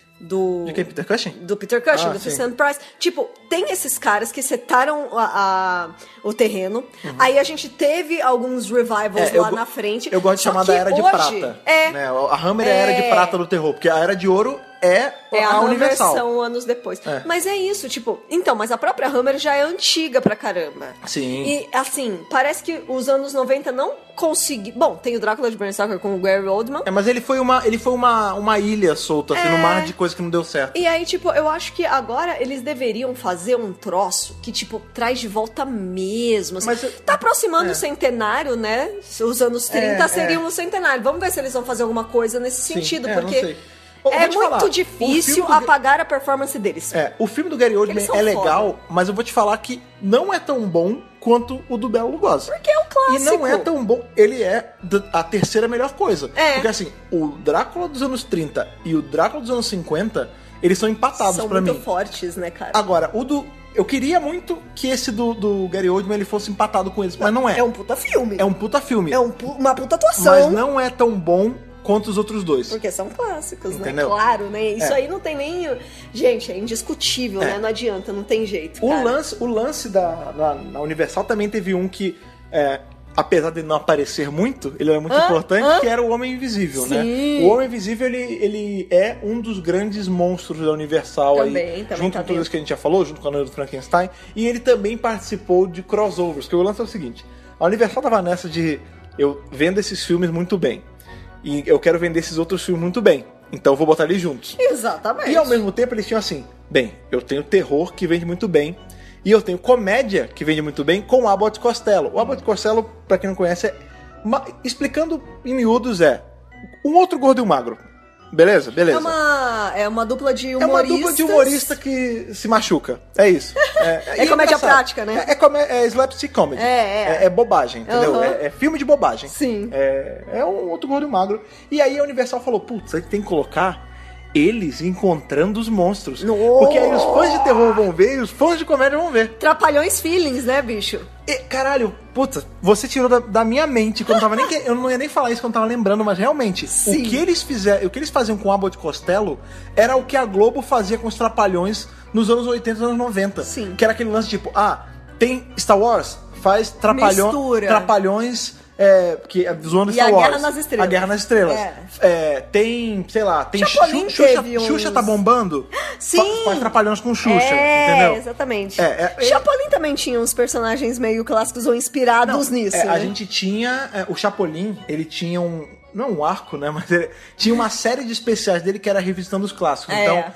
Do, De quem? Peter Cushing? do Peter Cushing, Ah, do sim. Vincent Price. Tipo, tem esses caras que setaram a, a- o terreno. Uhum. Aí a gente teve alguns revivals É, eu lá go- na frente. Eu gosto de Só chamar que da Era de hoje, Prata. É, Né? A Hammer é a Era de É. Prata do terror, porque a Era de Ouro é, É a, a Hammer Universal. são anos depois. É. Mas é isso, tipo... Então, mas a própria Hammer já é antiga pra caramba. Sim. E, assim, parece que os anos noventa não conseguiram... Bom, tem o Drácula de Bram Stoker com o Gary Oldman. É, mas ele foi uma, ele foi uma, uma ilha solta, assim, É. no mar de coisa que não deu certo. E aí, tipo, eu acho que agora eles deveriam fazer um troço que, tipo, traz de volta mesmo. Assim. Mas eu- Tá aproximando é. o centenário, né? Os anos trinta É, seriam é. o centenário. Vamos ver se eles vão fazer alguma coisa nesse Sim, sentido, é, não porque sei. Ô, é vou te muito falar, o difícil filme do- apagar a performance deles. É, o filme do Gary Oldman Eles são é legal, foda. mas eu vou te falar que não é tão bom quanto o do Bela Lugosi. Porque é um clássico. E não é tão bom. Ele é d- a terceira melhor coisa. É. Porque assim, o Drácula dos anos trinta e o Drácula dos anos cinquenta, eles são empatados São pra muito mim. fortes, né, cara? Agora, o do... Eu queria muito que esse do, do Gary Oldman ele fosse empatado com eles, mas não é. É um puta filme. É um puta filme. É um pu- uma puta atuação. Mas não é tão bom quanto os outros dois. Porque são clássicos, Entendeu? né? Claro, né? Isso É. aí não tem nem... Gente, é indiscutível, É. né? Não adianta, não tem jeito, O cara. lance, o lance da, na, na Universal também teve um que, é, apesar de não aparecer muito, ele é muito Hã? importante, Hã? que era o Homem Invisível, né? Sim. O Homem Invisível, ele, ele é um dos grandes monstros da Universal Também, aí, também junto tá com tudo dentro. isso que a gente já falou, junto com a Noite do Frankenstein, e ele também participou de crossovers, que o lance é o seguinte, a Universal tava nessa de, eu vendo esses filmes muito bem, e eu quero vender esses outros filmes muito bem, então eu vou botar eles juntos. Exatamente. E ao mesmo tempo eles tinham assim, bem, eu tenho terror que vende muito bem, e eu tenho comédia que vende muito bem com o Abbott e Costello. O Abbott e Costello, pra quem não conhece, é uma- explicando em miúdos, é um outro gordo e um magro. Beleza? Beleza. É uma, é uma dupla de É uma humoristas. dupla de humorista que se machuca. É isso. É, É e comédia engraçado. prática, né? É, é, comé- é slapstick comedy. É, é. É, é bobagem, entendeu? Uhum. É, é filme de bobagem. Sim. É, é um outro gordo e magro. E aí a Universal falou, putz, a gente tem que colocar eles encontrando os monstros. No- Porque aí os fãs de terror vão ver e os fãs de comédia vão ver. Trapalhões feelings, né, bicho? E, caralho, puta, você tirou da, da minha mente, que eu não tava nem que- eu não ia nem falar isso quando eu tava lembrando, mas realmente, Sim. o que eles fizeram, o que eles faziam com o Abbott e Costello era o que a Globo fazia com os Trapalhões nos anos oitenta e anos noventa. Sim. Que era aquele lance tipo, ah, tem Star Wars, faz trapalhão, Mistura. Trapalhões, é, que é zoando E Star a Wars. Guerra nas Estrelas. A Guerra nas Estrelas. É. É, tem, sei lá, tem Chapolin Xu- Xuxa, teve uns- Xuxa tá bombando? Sim. Fa- Faz Trapalhões com Xuxa, é, entendeu? exatamente. É, é, Chapolin também tinha uns personagens meio clássicos ou inspirados Não, nisso, é, né? A gente tinha. é, o Chapolin, ele tinha um. Não um arco, né? Mas ele tinha uma série de especiais dele que era revisitando os clássicos. É. Então,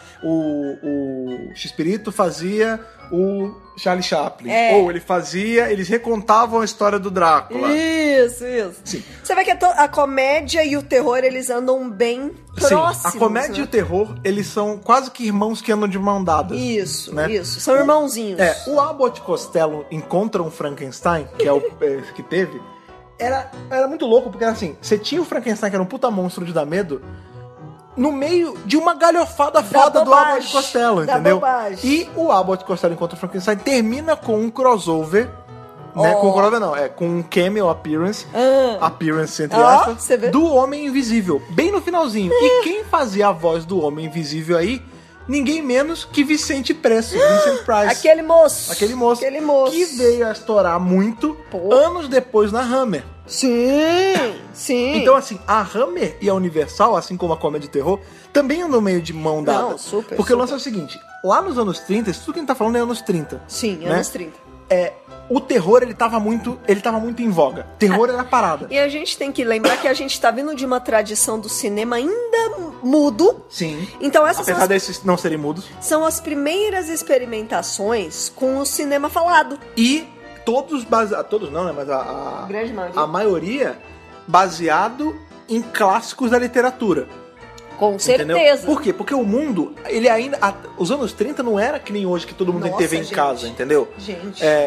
o, o X-Pirito fazia o Charlie Chaplin. É. Ou ele fazia. Eles recontavam a história do Drácula. Isso, isso. Sim. Você vê que a, to- a comédia e o terror, eles andam bem próximos. Sim, a comédia né? e o terror, eles são quase que irmãos que andam de mão dadas. Isso, né? isso. São irmãozinhos. É, o Abbott e Costello encontram Frankenstein, que é o é, que teve, era, era muito louco, porque assim, você tinha o Frankenstein, que era um puta monstro de dar medo, no meio de uma galhofada foda do bobagem, Abbott e Costello, da entendeu? bobagem. E o Abbott e Costello encontra o Frankenstein, termina com um crossover, né? Oh. Com um crossover não, é com um cameo appearance, Ah. appearance entre Ó, aspas, você vê? do Homem Invisível, bem no finalzinho. E quem fazia a voz do Homem Invisível aí, ninguém menos que Vicente Preço, Vincent Price. Aquele moço. Aquele moço, Aquele moço. que veio a estourar muito Pô. anos depois na Hammer. Sim, sim. Então, assim, a Hammer e a Universal, assim como a comédia de terror, também andam meio de mão dada. Não, super, Porque super. o lance é o seguinte, lá nos anos trinta, isso tudo que a gente tá falando é anos trinta. Sim, né? anos trinta. É, o terror, ele tava muito, ele tava muito em voga. Terror era parada. E a gente tem que lembrar que a gente tá vindo de uma tradição do cinema ainda mudo. Sim. Então essas são Apesar as, desses não serem mudos. são as primeiras experimentações com o cinema falado. E todos baseados, todos não, né? Mas a, a, Grande maioria. a maioria baseado em clássicos da literatura. Com Entendeu? certeza. Por quê? Porque o mundo, ele ainda. a- os anos trinta não era que nem hoje, que todo mundo tem Nossa, T V em gente. casa, entendeu? Gente. É,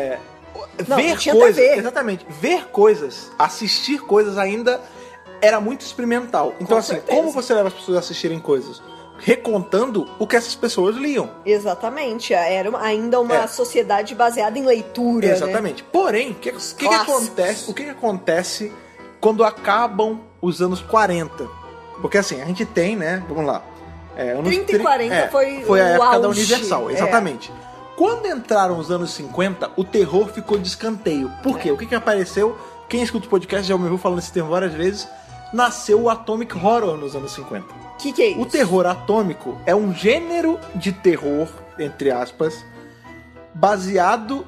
Não, ver não tinha coisas, T V. exatamente, ver coisas, assistir coisas ainda era muito experimental. Então, Com assim, certeza. como você leva as pessoas a assistirem coisas? Recontando o que essas pessoas liam. Exatamente. Era uma- ainda uma É. sociedade baseada em leitura, Exatamente. né? Porém, o que, que, que Clássicos. acontece? O que, que acontece quando acabam os anos quarenta? Porque assim, a gente tem, né? Vamos lá. É, anos trinta e tri- quarenta é, foi foi a o época da auge. Universal, É. exatamente. Quando entraram os anos cinquenta, o terror ficou de escanteio. Por quê? É. O que, que apareceu? Quem escuta o podcast já me ouviu falando esse termo várias vezes. Nasceu o Atomic Horror nos anos cinquenta. O que, que é isso? O terror atômico é um gênero de terror, entre aspas, baseado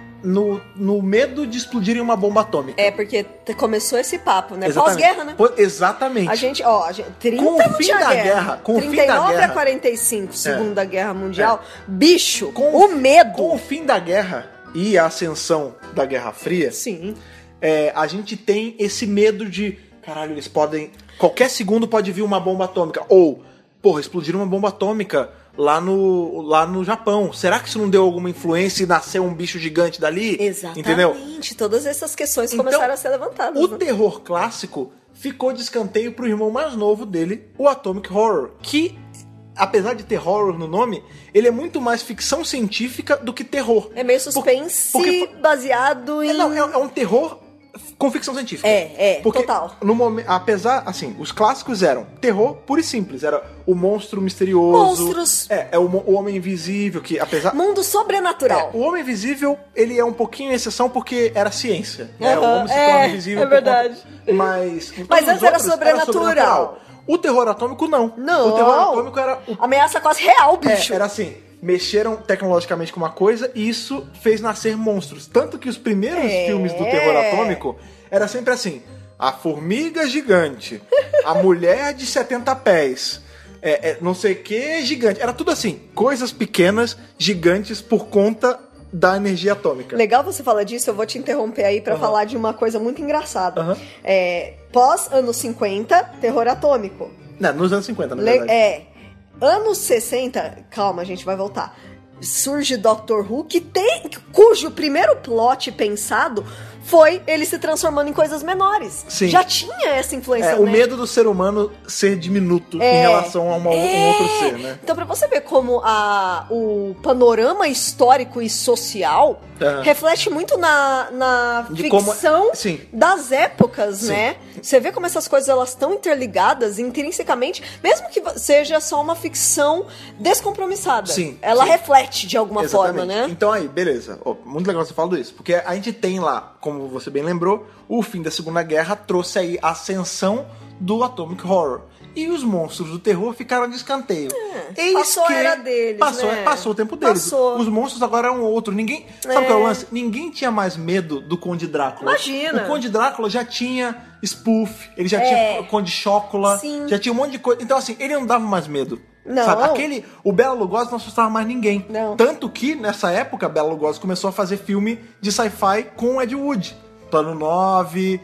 no, no medo de explodirem uma bomba atômica. É, porque t- começou esse papo, né? Exatamente. Pós-guerra, né? Po- Exatamente. A gente, ó, a gente, trinta Com o não fim tinha da guerra. guerra, com o fim trinta e nove da guerra. a quarenta e cinco, Segunda Guerra Mundial. Bicho, Com o medo. Com o fim da guerra e a ascensão da Guerra Fria, Sim. é, a gente tem esse medo de, caralho, eles podem... Qualquer segundo pode vir uma bomba atômica. Ou, porra, explodiram uma bomba atômica lá no, lá no Japão. Será que isso não deu alguma influência e nasceu um bicho gigante dali? Exatamente. Entendeu? Todas essas questões Então, começaram a ser levantadas. O né? terror clássico ficou de escanteio pro irmão mais novo dele, o Atomic Horror, que, apesar de ter horror no nome, ele é muito mais ficção científica do que terror. É meio suspense Porque- porque- baseado em... É, não, é, é um terror com ficção científica. É, é, Porque total. No momento, apesar, assim, os clássicos eram terror puro e simples. Era o monstro misterioso. Monstros. É, é o, mo- o homem invisível, que apesar... Mundo sobrenatural. É, o homem invisível, ele é um pouquinho exceção porque era ciência. Né? O Aham, homem se é, torna invisível. é por conta- verdade. Mas... em Mas todos antes os era outros, sobrenatural. O terror atômico, não. Não. O terror atômico era... O, Ameaça quase real, bicho. é, era assim... Mexeram tecnologicamente com uma coisa e isso fez nascer monstros. Tanto que os primeiros É. filmes do terror atômico era sempre assim: a formiga gigante, a mulher de setenta pés, é, é, não sei o que gigante. Era tudo assim, coisas pequenas, gigantes por conta da energia atômica. Legal você falar disso, eu vou te interromper aí pra Aham. falar de uma coisa muito engraçada. Aham. É, pós anos cinquenta, terror atômico. Não, nos anos cinquenta, na Le- verdade. é, anos sessenta, calma, a gente vai voltar. Surge Doctor Who, que tem, cujo primeiro plot pensado foi ele se transformando em coisas menores. Sim. Já tinha essa influência, É, né? o medo do ser humano ser diminuto É, em relação a uma- é. um outro ser, né? Então, pra você ver como a, o panorama histórico e social Aham. reflete muito na, na De como- ficção sim. das épocas, Sim. né? Você vê como essas coisas elas estão interligadas intrinsecamente, mesmo que seja só uma ficção descompromissada. Sim, Ela sim. reflete de alguma Exatamente. forma, né? Então aí, beleza. Ó, muito legal você falar isso. Porque a gente tem lá, como você bem lembrou, o fim da Segunda Guerra trouxe aí a ascensão do Atomic Horror. E os monstros do terror ficaram de escanteio. Eis passou que... a era deles, passou, né? passou o tempo deles. Passou. Os monstros agora eram outro. Ninguém. Sabe É. qual é o lance? Ninguém tinha mais medo do Conde Drácula. Imagina. O Conde Drácula já tinha Spoof, ele já É. tinha Conde Chocula, Sim. já tinha um monte de coisa. Então, assim, ele não dava mais medo. Não. Sabe? Aquele. O Bela Lugosi não assustava mais ninguém. Não. Tanto que, nessa época, a Bela Lugosi começou a fazer filme de sci-fi com o Ed Wood. Plano nove,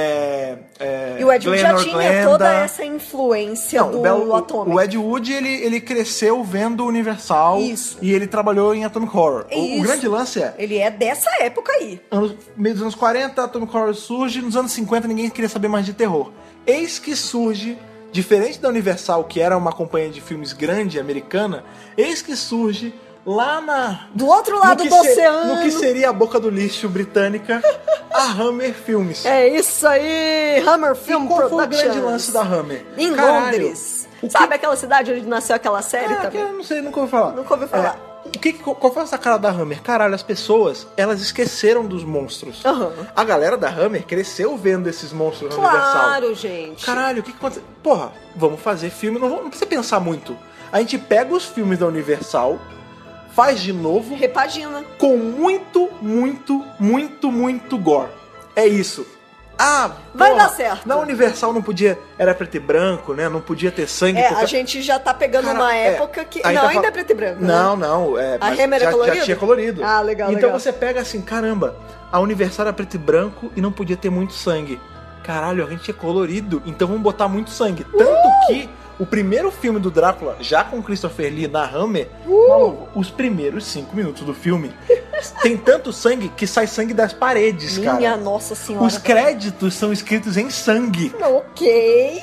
é, é, E o Ed Wood já Glenor tinha Glenda. toda essa influência Não, do o, Bela- Atômico. o Ed Wood, ele, ele cresceu vendo Universal. Isso. E ele trabalhou em Atomic Horror. O, o Isso. grande lance é, Ele é dessa época aí. anos, meio dos anos quarenta, Atomic Horror surge, nos anos cinquenta ninguém queria saber mais de terror. Eis que surge, diferente da Universal, que era uma companhia de filmes grande, americana, eis que surge lá na... Do outro lado no que do se- oceano. No que seria a boca do lixo britânica, a Hammer Filmes. É isso aí, Hammer Film E qual foi o Productions. grande lance da Hammer? Em Caralho, Londres. o que- Sabe aquela cidade onde nasceu aquela série Ah, que também? eu não sei, nunca ouvi falar. Nunca ouvi falar. É, o que, qual foi a sacada da Hammer? Caralho, as pessoas, elas esqueceram dos monstros. Aham. A galera da Hammer cresceu vendo esses monstros no Universal. Claro, gente. Caralho, o que que aconteceu? Porra, vamos fazer filme, não, vamos- não precisa pensar muito. A gente pega os filmes da Universal, faz de novo, Repagina. com muito, muito, muito, muito gore. É isso. Ah, Vai porra, dar certo. Na Universal não podia, era preto e branco, né? Não podia ter sangue. É, porque- a gente já tá pegando Cara, uma é, época que... aí Não, tá ainda fal- é preto e branco, Não, né? não. É, A mas Hammer é já, colorido? já tinha colorido. Ah, legal, Então legal. você pega assim, caramba, a Universal era preto e branco e não podia ter muito sangue. Caralho, a gente é colorido, então vamos botar muito sangue. Tanto Uh! que o primeiro filme do Drácula, já com Christopher Lee na Hammer, Uh! maluco, os primeiros cinco minutos do filme tem tanto sangue que sai sangue das paredes, Minha cara. Minha nossa senhora. Os créditos são escritos em sangue. Ok.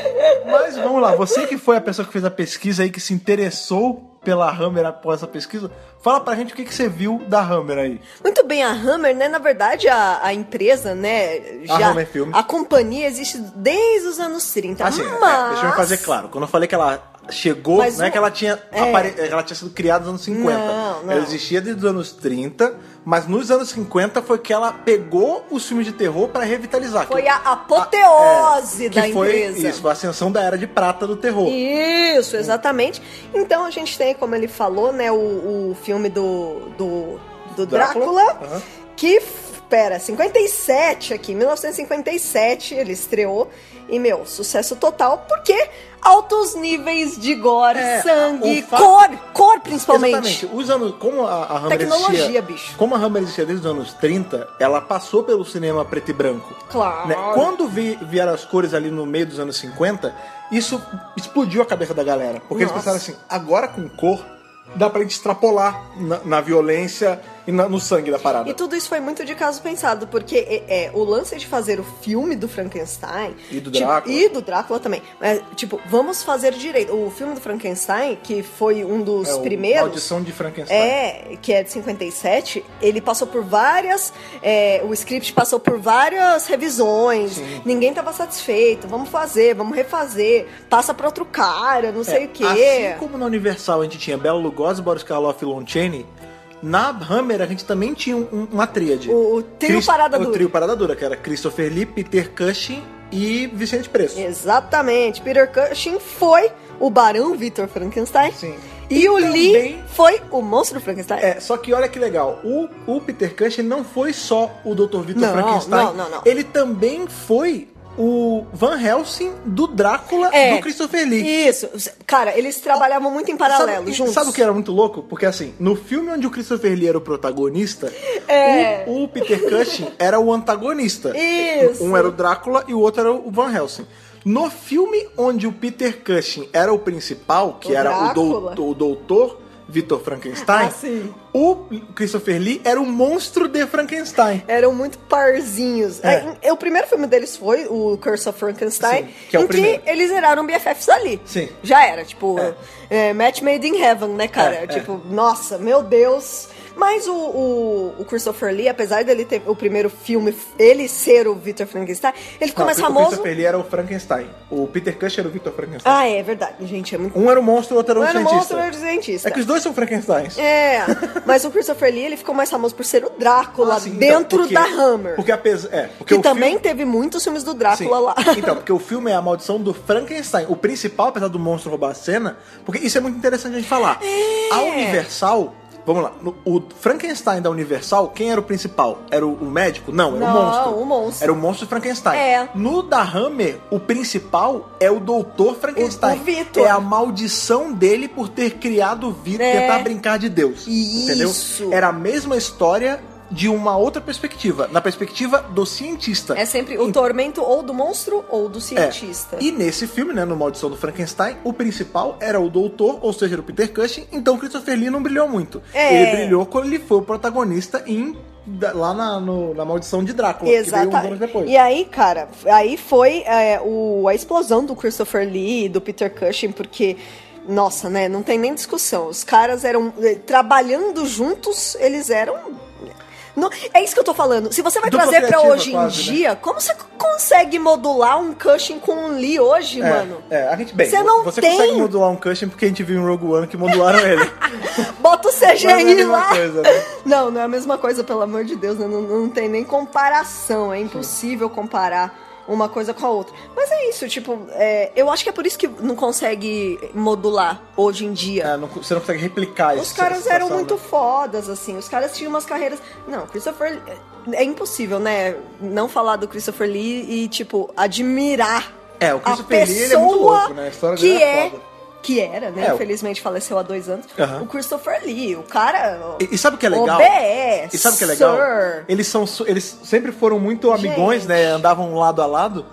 Mas vamos lá, você que foi a pessoa que fez a pesquisa aí, que se interessou pela Hammer após essa pesquisa, fala pra gente o que, que você viu da Hammer aí. Muito bem, a Hammer, né, na verdade a, a empresa, né, já, a Hammer Filmes. A companhia existe desde os anos trinta, assim, mas... é, deixa eu me fazer claro, quando eu falei que ela chegou, mas não é o... que ela tinha, é. apare... ela tinha sido criada nos anos cinquenta. Não, não. Ela existia desde os anos trinta, mas nos anos cinquenta foi que ela pegou os filmes de terror pra revitalizar. Foi que, a apoteose a, é, da que foi, empresa. Isso, a ascensão da Era de Prata do terror. Isso, exatamente. Então a gente tem, como ele falou, né, o, o filme do, do, do Drácula, Drácula uhum. que, pera, cinquenta e sete aqui, mil novecentos e cinquenta e sete ele estreou. E, meu, sucesso total, porque altos níveis de gore, é, sangue, fa... cor, cor principalmente. Exatamente. Usando, como a, a Hammer Tecnologia, existia, bicho. Como a Hammer existia desde os anos trinta, ela passou pelo cinema preto e branco. Claro. Né? Quando vi, vieram as cores ali no meio dos anos cinquenta, isso explodiu a cabeça da galera. Porque Nossa. Eles pensaram assim, agora com cor, dá pra gente extrapolar na, na violência e na, no sangue da parada. E tudo isso foi muito de caso pensado, porque é, é, o lance de fazer o filme do Frankenstein... E do tipo, Drácula. E do Drácula também. Mas, tipo, vamos fazer direito. O filme do Frankenstein, que foi um dos é, primeiros... Maldição de Frankenstein. É, que é de cinquenta e sete, ele passou por várias... É, o script passou por várias revisões. Sim. Ninguém tava satisfeito. Vamos fazer, vamos refazer. Passa pra outro cara, não sei é, o quê. Assim como na Universal a gente tinha Bela Lugosi, Boris Karloff e Lon Chaney, na Hammer a gente também tinha um, uma tríade. O, o trio Chris, Parada Dura. O trio Parada Dura, que era Christopher Lee, Peter Cushing e Vicente Preço. Exatamente. Peter Cushing foi o Barão Victor Frankenstein. Sim. E, e o também... Lee foi o monstro Frankenstein. É, só que olha que legal. O, o Peter Cushing não foi só o doutor Victor não, Frankenstein. Não, não, não. Ele também foi o Van Helsing do Drácula é, do Christopher Lee. Isso. Cara, eles trabalhavam muito em paralelo, sabe, juntos. Sabe o que era muito louco? Porque assim, no filme onde o Christopher Lee era o protagonista, é. o, o Peter Cushing era o antagonista. Isso. Um era o Drácula e o outro era o Van Helsing. No filme onde o Peter Cushing era o principal, que o era Drácula. o doutor, o doutor Victor Frankenstein, ah, o Christopher Lee era o monstro de Frankenstein. Eram muito parzinhos. É. É, o primeiro filme deles foi o Curse of Frankenstein, Sim, que é o em primeiro. que eles viraram B F Fs ali. Sim. Já era, tipo, é. É, match made in heaven, né, cara? É, tipo, é. nossa, meu Deus... Mas o, o, o Christopher Lee, apesar dele ter o primeiro filme, ele ser o Victor Frankenstein, ele ficou Não, mais o famoso... O Christopher Lee era o Frankenstein. O Peter Cushing era o Victor Frankenstein. Ah, é verdade, gente. É muito... Um era o monstro, o outro era o um cientista. Um era o monstro, outro era o cientista. É que os dois são Frankensteins. É, mas o Christopher Lee, ele ficou mais famoso por ser o Drácula, ah, sim, dentro então, porque, da Hammer. Porque apesar... É, porque que o também filme... teve muitos filmes do Drácula sim. lá. Então, porque o filme é a maldição do Frankenstein. O principal, apesar do monstro roubar a cena... Porque isso é muito interessante a gente falar. É. A Universal... Vamos lá, no, o Frankenstein da Universal, quem era o principal? Era o, o médico? Não, era Não, o monstro. o monstro. Era o monstro Frankenstein. É. No da Hammer, o principal é o doutor Frankenstein. O, o Victor. É a maldição dele por ter criado o Victor, é. tentar brincar de Deus. Isso. Entendeu? Era a mesma história de uma outra perspectiva, na perspectiva do cientista. É sempre o tormento ou do monstro ou do cientista. É. E nesse filme, né, no Maldição do Frankenstein, o principal era o doutor, ou seja, era o Peter Cushing, então Christopher Lee não brilhou muito. É. Ele brilhou quando ele foi o protagonista em lá na, no, na Maldição de Drácula, Exato. que veio uns anos depois. E aí, cara, aí foi é, o, a explosão do Christopher Lee e do Peter Cushing, porque... Nossa, né, não tem nem discussão. Os caras eram... Trabalhando juntos, eles eram... Não, é isso que eu tô falando. Se você vai Dupla trazer pra hoje quase, em dia, né? Como você consegue modular um Cushing com um Lee hoje, é, mano? É, a gente, bem, você não você tem... consegue modular um Cushing porque a gente viu em Rogue One que modularam ele. Bota o C G I não é lá. Coisa, né? Não, não é a mesma coisa, pelo amor de Deus. Né? Não, não tem nem comparação. É impossível Sim. comparar uma coisa com a outra. Mas é isso, tipo, é, eu acho que é por isso que não consegue modular hoje em dia. É, não, você não consegue replicar isso. Os caras eram muito né? fodas, assim. Os caras tinham umas carreiras... Não, Christopher... É impossível, né? Não falar do Christopher Lee e, tipo, admirar é, o Christopher a Lee, ele é muito louco, né? A história que dele é, é foda. Que era, né? É, Infelizmente faleceu há dois anos. Uh-huh. O Christopher Lee, o cara... E, e sabe o que é legal? O B S, e sabe o que é legal? Sir. Eles, são, eles sempre foram muito amigões, Gente. né? Andavam lado a lado.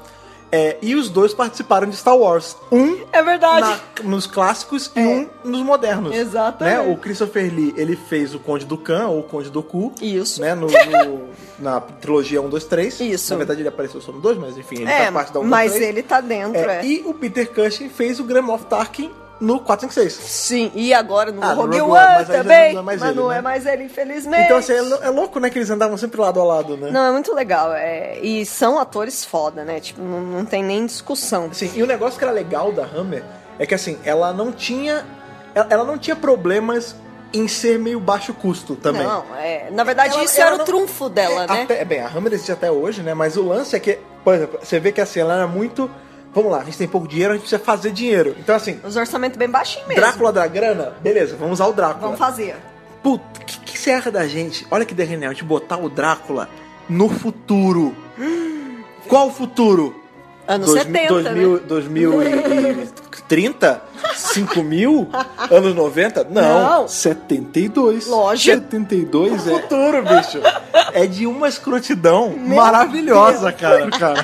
É, e os dois participaram de Star Wars. Um é verdade. Na, nos clássicos é. e um nos modernos. Exatamente. Né? O Christopher Lee, ele fez o Conde do Khan, ou o Conde do Ku. Isso. Né? No, no, na trilogia um, dois, três. Isso. Na verdade, ele apareceu só no dois, mas enfim, ele é, faz parte da um, mas dois, três. ele tá dentro, é. é. E o Peter Cushing fez o Grand Moff Tarkin no quatro, cinco, seis. Sim, e agora no ah, Rogue no One mas também, não é mais mas ele, não né? é mais ele, infelizmente. Então, assim, é louco, né, que eles andavam sempre lado a lado, né? Não, é muito legal, é... e são atores foda, né, tipo, não, não tem nem discussão. Sim, e o negócio que era legal da Hammer é que, assim, ela não tinha, ela não tinha problemas em ser meio baixo custo também. Não, é, na verdade ela, isso ela era não, o trunfo dela, é, né? Até, bem, a Hammer existe até hoje, né, mas o lance é que, por exemplo, você vê que, assim, ela era muito... Vamos lá, a gente tem pouco dinheiro, a gente precisa fazer dinheiro. Então, assim... Os orçamentos bem baixinhos mesmo. Drácula da grana? Beleza, vamos usar o Drácula. Vamos fazer. Puta, o que, que você acha da gente? Olha que genial, a gente botar o Drácula no futuro. Qual futuro? Anos Dois, setenta, dois mil, né? dois mil e trinta? cinco mil? Anos noventa? Não, Não. setenta e dois. Lógico. setenta e dois é futuro, bicho. É de uma escrotidão Meu maravilhosa, Deus. cara, cara.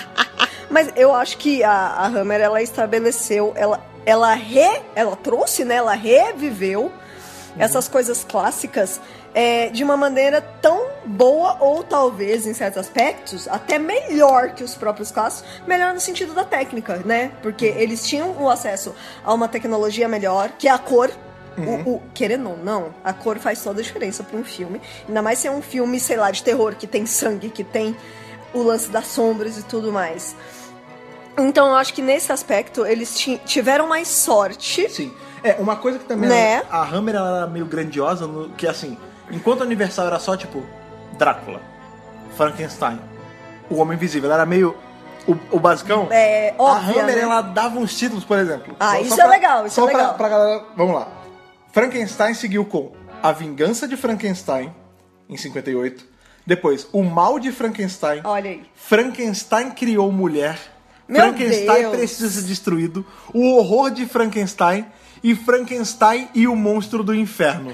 Mas eu acho que a, a Hammer, ela estabeleceu, ela, ela, re, ela trouxe, né, ela reviveu uhum. essas coisas clássicas é, de uma maneira tão boa, ou talvez, em certos aspectos, até melhor que os próprios clássicos, melhor no sentido da técnica, né? Porque eles tinham o acesso a uma tecnologia melhor, que é a cor. Uhum. O, o, querendo ou não, a cor faz toda a diferença para um filme. Ainda mais se é um filme, sei lá, de terror, que tem sangue, que tem o lance das sombras e tudo mais. Então eu acho que nesse aspecto eles tiveram mais sorte. Sim. É, uma coisa que também... Né? Era, a Hammer ela era meio grandiosa, no, que assim, enquanto o Universal era só, tipo, Drácula, Frankenstein, o Homem Invisível, ela era meio... O, o basicão. É, óbvio, a Hammer, né? ela dava uns títulos, por exemplo. Ah, só, isso só é pra, legal, isso só é legal. Pra, pra galera... Vamos lá. Frankenstein seguiu com A Vingança de Frankenstein, em cinquenta e oito. Depois, O Mal de Frankenstein. Olha aí. Frankenstein criou mulher. Meu Frankenstein Deus. precisa ser destruído. O Horror de Frankenstein. E Frankenstein e o Monstro do Inferno.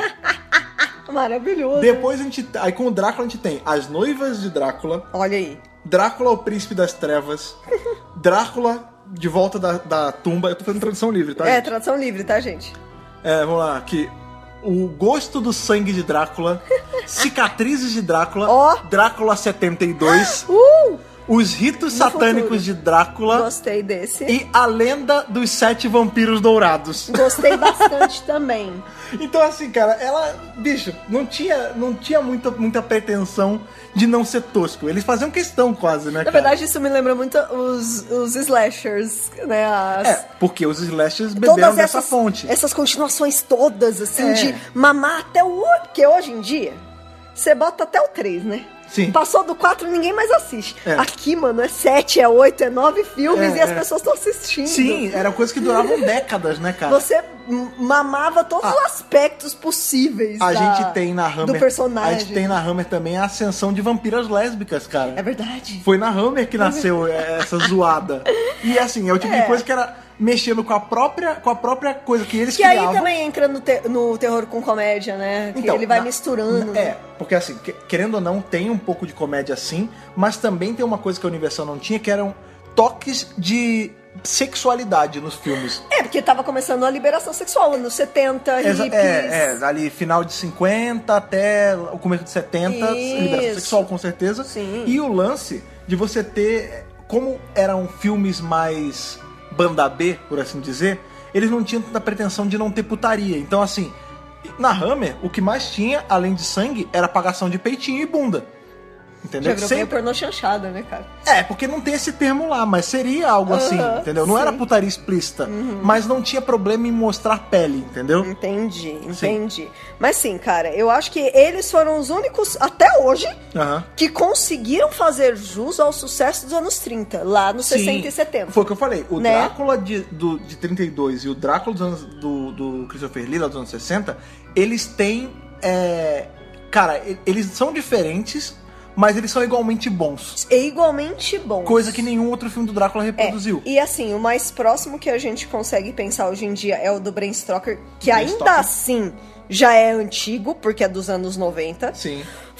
Maravilhoso. Depois a gente... Aí com o Drácula a gente tem As Noivas de Drácula. Olha aí. Drácula, o Príncipe das Trevas. Drácula, de volta da, da tumba. Eu tô fazendo tradução livre, tá? É, gente? tradução livre, tá, gente? É, vamos lá, aqui. O Gosto do Sangue de Drácula. Cicatrizes de Drácula. Ó. Drácula setenta e dois. Uh! Os Ritos No Satânicos futuro. de Drácula. Gostei desse. E A Lenda dos Sete Vampiros Dourados. Gostei bastante também. Então, assim, cara, ela... Bicho, não tinha, não tinha muita, muita pretensão de não ser tosco. Eles faziam questão quase, né, Na cara? verdade, isso me lembra muito os, os slashers, né? As... É, porque os slashers beberam Todas dessa essas, fonte. essas continuações todas, assim, É. de mamar até o... Porque hoje em dia, você bota até o três, né? Sim. Passou do quatro, ninguém mais assiste. É. Aqui, mano, é sete, é oito, é nove filmes É, e as é. pessoas estão assistindo. Sim, era coisa que duravam décadas, né, cara? Você m- mamava todos Ah. os aspectos possíveis A da- gente tem na Hammer... do personagem. A gente tem na Hammer também a ascensão de vampiras lésbicas, cara. É verdade. Foi na Hammer que nasceu essa zoada. E assim, é o tipo É. de coisa que era mexendo com a própria, com a própria coisa que eles Que aí criavam. também entra no, te- no terror com comédia, né? Que Então, ele vai na- misturando. É, porque assim, que- querendo ou não, tem um pouco de comédia assim, mas também tem uma coisa que a Universal não tinha, que eram toques de sexualidade nos filmes. É, porque tava começando a liberação sexual, anos setenta, Exa- hippies. é, é, ali final de cinquenta até o começo de setenta, Isso. liberação sexual com certeza. Sim. E o lance de você ter, como eram filmes mais banda B, por assim dizer, eles não tinham tanta pretensão de não ter putaria. Então assim, na Hammer, o que mais tinha, além de sangue, era apagação de peitinho e bunda. Entendeu? Já virou Sempre- meio pornô chanchada, né, cara? É, porque não tem esse termo lá, mas seria algo assim, Aham, entendeu? Não sim. era putaria explícita, mas não tinha problema em mostrar pele, entendeu? Entendi, entendi. Mas sim, cara, eu acho que eles foram os únicos, até hoje, Aham. que conseguiram fazer jus ao sucesso dos anos trinta, lá nos Sim, sessenta e setenta. Foi o que eu falei. O Né? Drácula de, do, de trinta e dois e o Drácula dos anos, do, do Christopher Lee, lá dos anos sessenta, eles têm... é, cara, e- eles são diferentes, mas eles são igualmente bons. É igualmente bom. Coisa que nenhum outro filme do Drácula É, reproduziu. e assim, o mais próximo que a gente consegue pensar hoje em dia é o do Bram Stoker, que Bram ainda Stoker. assim já é antigo, porque é dos anos noventa. Sim.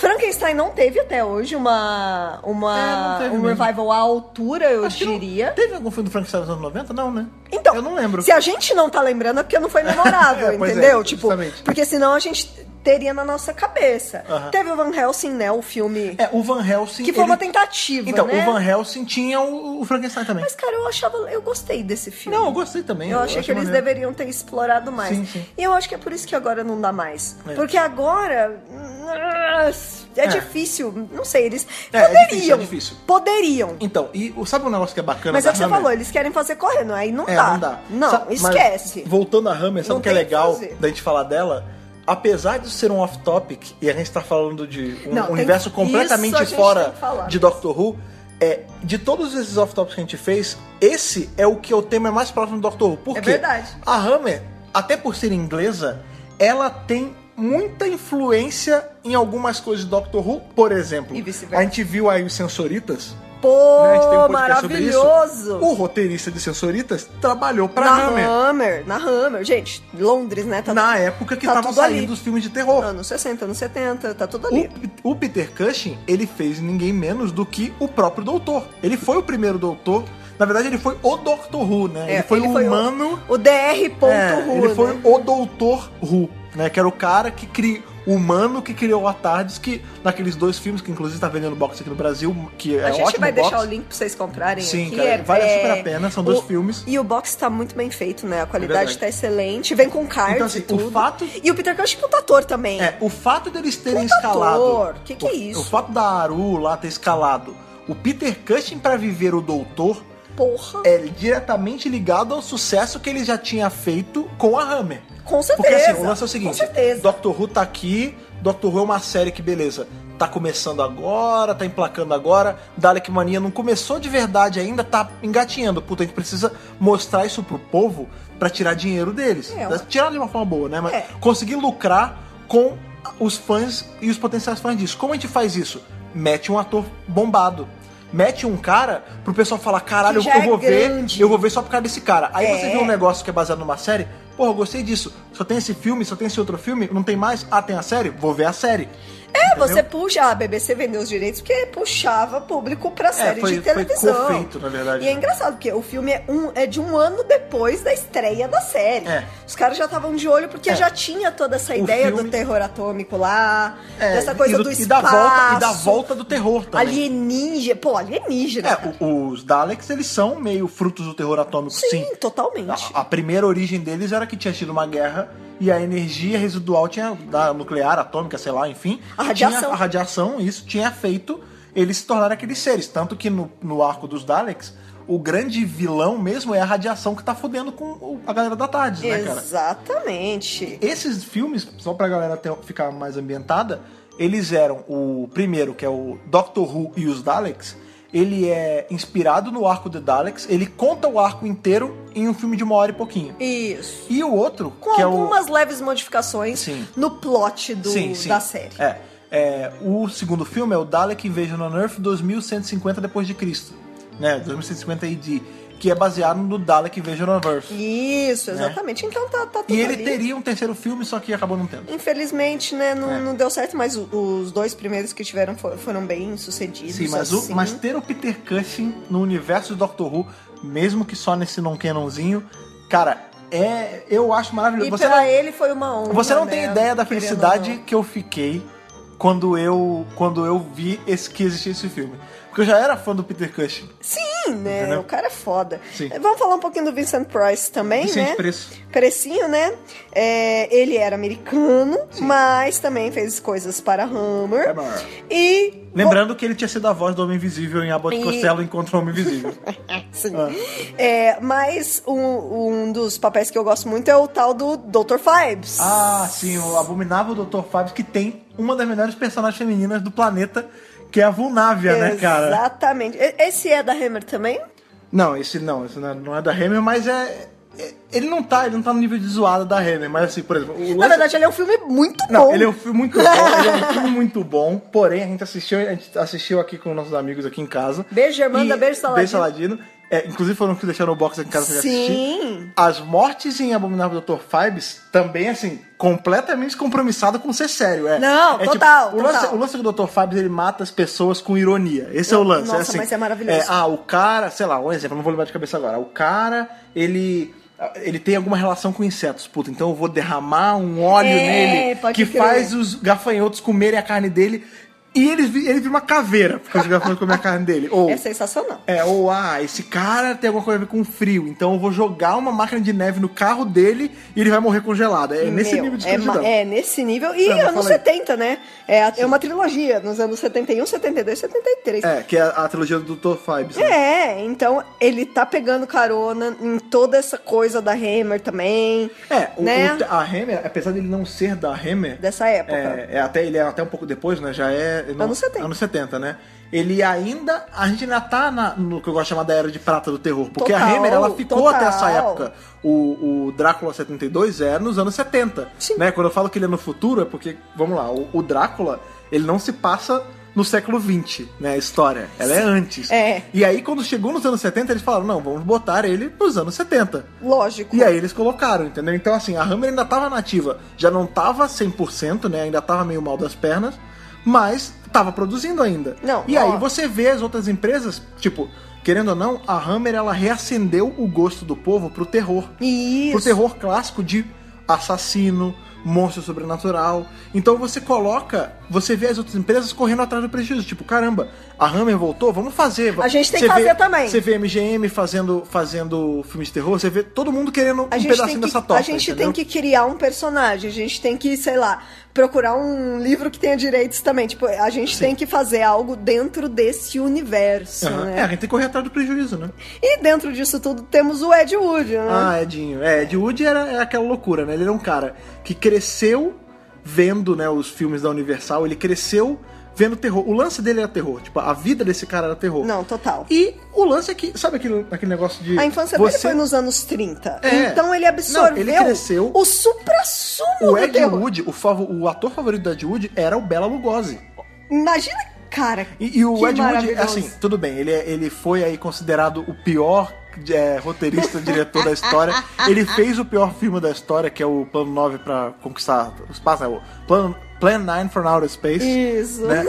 Frankenstein não teve até hoje uma, uma, é, um revival à altura, eu Acho diria. Não, teve algum filme do Frankenstein nos anos noventa? Não, né? Então, eu não lembro. Se a gente não tá lembrando é porque não foi memorável, é, entendeu? É, tipo, porque senão a gente teria na nossa cabeça. Uh-huh. Teve o Van Helsing, né? O filme... É, o Van Helsing... Que foi ele... uma tentativa, então, né? o Van Helsing tinha o, o Frankenstein também. Mas, cara, eu achava... Eu gostei desse filme. Não, eu gostei também. Eu, eu achei que eles maneiro. deveriam ter explorado mais. Sim, sim. E eu acho que é por isso que agora não dá mais. É. Porque agora... É, é difícil. Não sei, eles é, poderiam. É difícil, é difícil. Poderiam. Então, e sabe um negócio que é bacana Mas da é o que você Hammer? falou, eles querem fazer correndo. Aí não é, dá. Não dá. Não, sabe, esquece. Voltando a Hammer, sabe o que é legal da gente falar dela? Apesar de ser um off-topic, e a gente tá falando de um não, universo tem... completamente fora de Doctor Who, é, de todos esses off-topics que a gente fez, esse é o que eu tenho é mais próximo do Doctor Who. Por é quê? verdade. A Hammer, até por ser inglesa, ela tem muita influência em algumas coisas de Doctor Who. Por exemplo, a gente viu aí os Sensoritas. Pô, né? A gente tem um maravilhoso! O roteirista de Sensoritas trabalhou pra na Hammer. Hammer. Na Hammer, gente, Londres, né? Tá na época que estavam tá saindo os filmes de terror. Anos sessenta, anos setenta, tá tudo ali. O, o Peter Cushing, ele fez ninguém menos do que o próprio Doutor. Ele foi o primeiro Doutor. Na verdade, ele foi o Doctor Who, né? É, ele foi ele o foi humano... O, o D R ponto é, Who, ele né? foi o Doutor Who, né? Que era o cara que criou... humano que criou a TARDIS, que naqueles dois filmes, que inclusive tá vendendo box aqui no Brasil, que é ótimo. A gente vai box. deixar o link pra vocês comprarem. Sim, aqui. Cara, é, vale é... super a pena, são dois o... filmes. E o box tá muito bem feito, né? A qualidade é tá excelente, vem com cards então, assim, e tudo. O fato... E o Peter Cushing é puta ator também. É, o fato deles terem puta escalado... Ator. Que que é isso? O, o fato da Aru lá ter escalado o Peter Cushing pra viver o Doutor... Porra. É diretamente ligado ao sucesso que ele já tinha feito com a Hammer. Com certeza. Porque assim, o lance é o seguinte, com certeza. Doctor Who tá aqui, Doctor Who é uma série que, beleza, tá começando agora, tá emplacando agora, Dalek Mania não começou de verdade ainda, tá engatinhando. Puta, a gente precisa mostrar isso pro povo pra tirar dinheiro deles. É, tirar de uma forma boa, né? Mas é. conseguir lucrar com os fãs e os potenciais fãs disso. Como a gente faz isso? Mete um ator bombado. Mete um cara pro pessoal falar, caralho, eu, eu vou é ver, eu vou ver só por causa desse cara. Aí é. você vê um negócio que é baseado numa série, porra, eu gostei disso. Só tem esse filme, só tem esse outro filme, não tem mais? Ah, tem a série? Vou ver a série. É, entendeu? você puxa, a B B C vendeu os direitos porque puxava público pra série é, foi, de televisão. Foi co-feito, na verdade. E é engraçado, porque o filme é, um, é de um ano depois da estreia da série. É. Os caras já estavam de olho porque é. já tinha toda essa o ideia filme... do terror atômico lá, é, dessa coisa do, do e espaço. Da volta, e da volta do terror também. Alienígena. Pô, alienígena. É, os Daleks, eles são meio frutos do terror atômico, sim. Sim, totalmente. A, a primeira origem deles era que tinha tido uma guerra e a energia residual tinha, da nuclear, atômica, sei lá, enfim. A radiação. Tinha, a radiação, isso tinha feito eles se tornarem aqueles seres. Tanto que no, no arco dos Daleks, o grande vilão mesmo é a radiação que tá fudendo com a galera da TARDIS, né, cara? Exatamente. Esses filmes, só pra galera ter, ficar mais ambientada, eles eram o primeiro, que é o Doctor Who e os Daleks. Ele é inspirado no arco de Daleks, ele conta o arco inteiro em um filme de uma hora e pouquinho. Isso. E o outro, com que algumas é o... leves modificações sim. no plot do, sim, sim. da série. É, é, o segundo filme é o Dalek Invasion on Earth dois mil cento e cinquenta depois de Cristo, né? dois mil cento e cinquenta A D, que é baseado no Dalek Invasion on Earth. Isso, exatamente. Né? Então tá, tá tudo E ele ali. teria um terceiro filme, só que acabou não tendo. Infelizmente, né, não, é. não deu certo, mas os dois primeiros que tiveram foram bem sucedidos. Sim, mas, assim. o, mas ter o Peter Cushing no universo do Doctor Who, mesmo que só nesse non-canonzinho, cara, é, eu acho maravilhoso. E você pra não, ele foi uma honra, Você não né? tem ideia da felicidade que eu fiquei quando eu, quando eu vi esse, que existia esse filme. Porque eu já era fã do Peter Cushing. Sim, né? Entendeu? O cara é foda. Sim. Vamos falar um pouquinho do Vincent Price também, Vicente né? Preço. Precinho, né? É, ele era americano, sim, mas também fez coisas para Hammer. Hammer. E... Lembrando que ele tinha sido a voz do Homem Invisível em Abbott e Costello encontrou o Homem Invisível. Sim. Ah. É, mas um, um dos papéis que eu gosto muito é o tal do doutor Phibes. Ah, sim, o abominável doutor Phibes, que tem uma das melhores personagens femininas do planeta, que é a Vulnávia, né, cara? Exatamente. Esse é da Hammer também? Não, esse não, esse não é da Hammer, mas é... Ele não tá, ele não tá no nível de zoada da Hammer, mas assim, por exemplo... O lance... Na verdade, ele é um filme muito bom. Não, ele é um filme muito bom, ele é um filme muito bom, porém, a gente assistiu, a gente assistiu aqui com nossos amigos aqui em casa. Beijo, Germanda, e... beijo, Saladino. Beijo, Saladino. É, inclusive foram que deixaram o box aqui em casa pra assistir. Sim. As mortes em Abominável doutor Phibes também, assim, completamente compromissada com ser sério. É, Não, é, total, tipo, o, lance, total. o lance do doutor Phibes, ele mata as pessoas com ironia. Esse é o lance. Nossa, é assim, mas é maravilhoso. É, ah, o cara, sei lá, um exemplo, não vou lembrar de cabeça agora. O cara, ele... ele tem alguma relação com insetos. Puta, então eu vou derramar um óleo é, nele que crer. faz os gafanhotos comerem a carne dele. E ele, ele vira uma caveira, porque os gafanhotos comem a carne dele. Ou, é sensacional. É, ou, ah, esse cara tem alguma coisa a ver com frio, então eu vou jogar uma máquina de neve no carro dele e ele vai morrer congelado. É nesse Meu, nível de é, escrotidão. é nesse nível. E Não, anos setenta, né? É, é uma trilogia, nos anos setenta e um, setenta e dois, setenta e três. É, que é a, a trilogia do doutor Phibes. Né? É, então ele tá pegando carona em toda essa coisa da Hammer também. É, o, né? o, a Hammer, apesar dele não ser da Hammer... Dessa época. É, é até, ele é até um pouco depois, né? Já é... Não, anos setenta. Anos setenta, né? Ele ainda... A gente ainda tá na, no que eu gosto de chamar da Era de Prata do Terror. Porque total, a Hammer, ela ficou total. até essa época. O, o Drácula setenta e dois é nos anos setenta. Sim. Né? Quando eu falo que ele é no futuro, é porque... Vamos lá, o, o Drácula, ele não se passa... no século vinte, né, a história. Ela é antes. É. E aí, quando chegou nos anos setenta, eles falaram, não, vamos botar ele nos anos setenta. Lógico. E aí eles colocaram, entendeu? Então, assim, a Hammer ainda tava nativa. Já não tava cem por cento, né, ainda tava meio mal das pernas, mas tava produzindo ainda. Não, e ó. aí você vê as outras empresas, tipo... Querendo ou não, a Hammer, ela reacendeu o gosto do povo pro terror. Isso. Pro terror clássico de assassino, monstro sobrenatural. Então você coloca, você vê as outras empresas correndo atrás do prejuízo. Tipo, caramba, a Hammer voltou, vamos fazer. A gente tem você que fazer vê, também. Você vê M G M fazendo, fazendo filmes de terror, você vê todo mundo querendo A um gente pedacinho tem que, dessa torta, A gente entendeu? tem que criar um personagem, a gente tem que, sei lá, procurar um livro que tenha direitos também. Tipo, a gente Sim. tem que fazer algo dentro desse universo, Uhum. né? É, a gente tem que correr atrás do prejuízo, né? E dentro disso tudo temos o Ed Wood, né? Ah, Edinho. É, Ed Wood era, é aquela loucura, né? Ele era um cara que cresceu vendo, né, os filmes da Universal, ele cresceu vendo terror. O lance dele era terror, tipo, a vida desse cara era terror. Não, total. E o lance é que, sabe aquele, aquele negócio de... A infância você... dele foi nos anos trinta. É. Então ele absorveu Não, ele cresceu... o supra-sumo O do Ed terror. Wood, o, fav... o ator favorito do Ed Wood era o Bela Lugosi. Imagina, cara. E, e o que Ed Wood, maravilhoso. assim, tudo bem, ele, é- ele foi aí considerado o pior é, roteirista, diretor da história. Ele fez o pior filme da história, que é o Plano nove pra conquistar o espaço, né? O Plano... Plan nine for Outer Space. Isso. Né?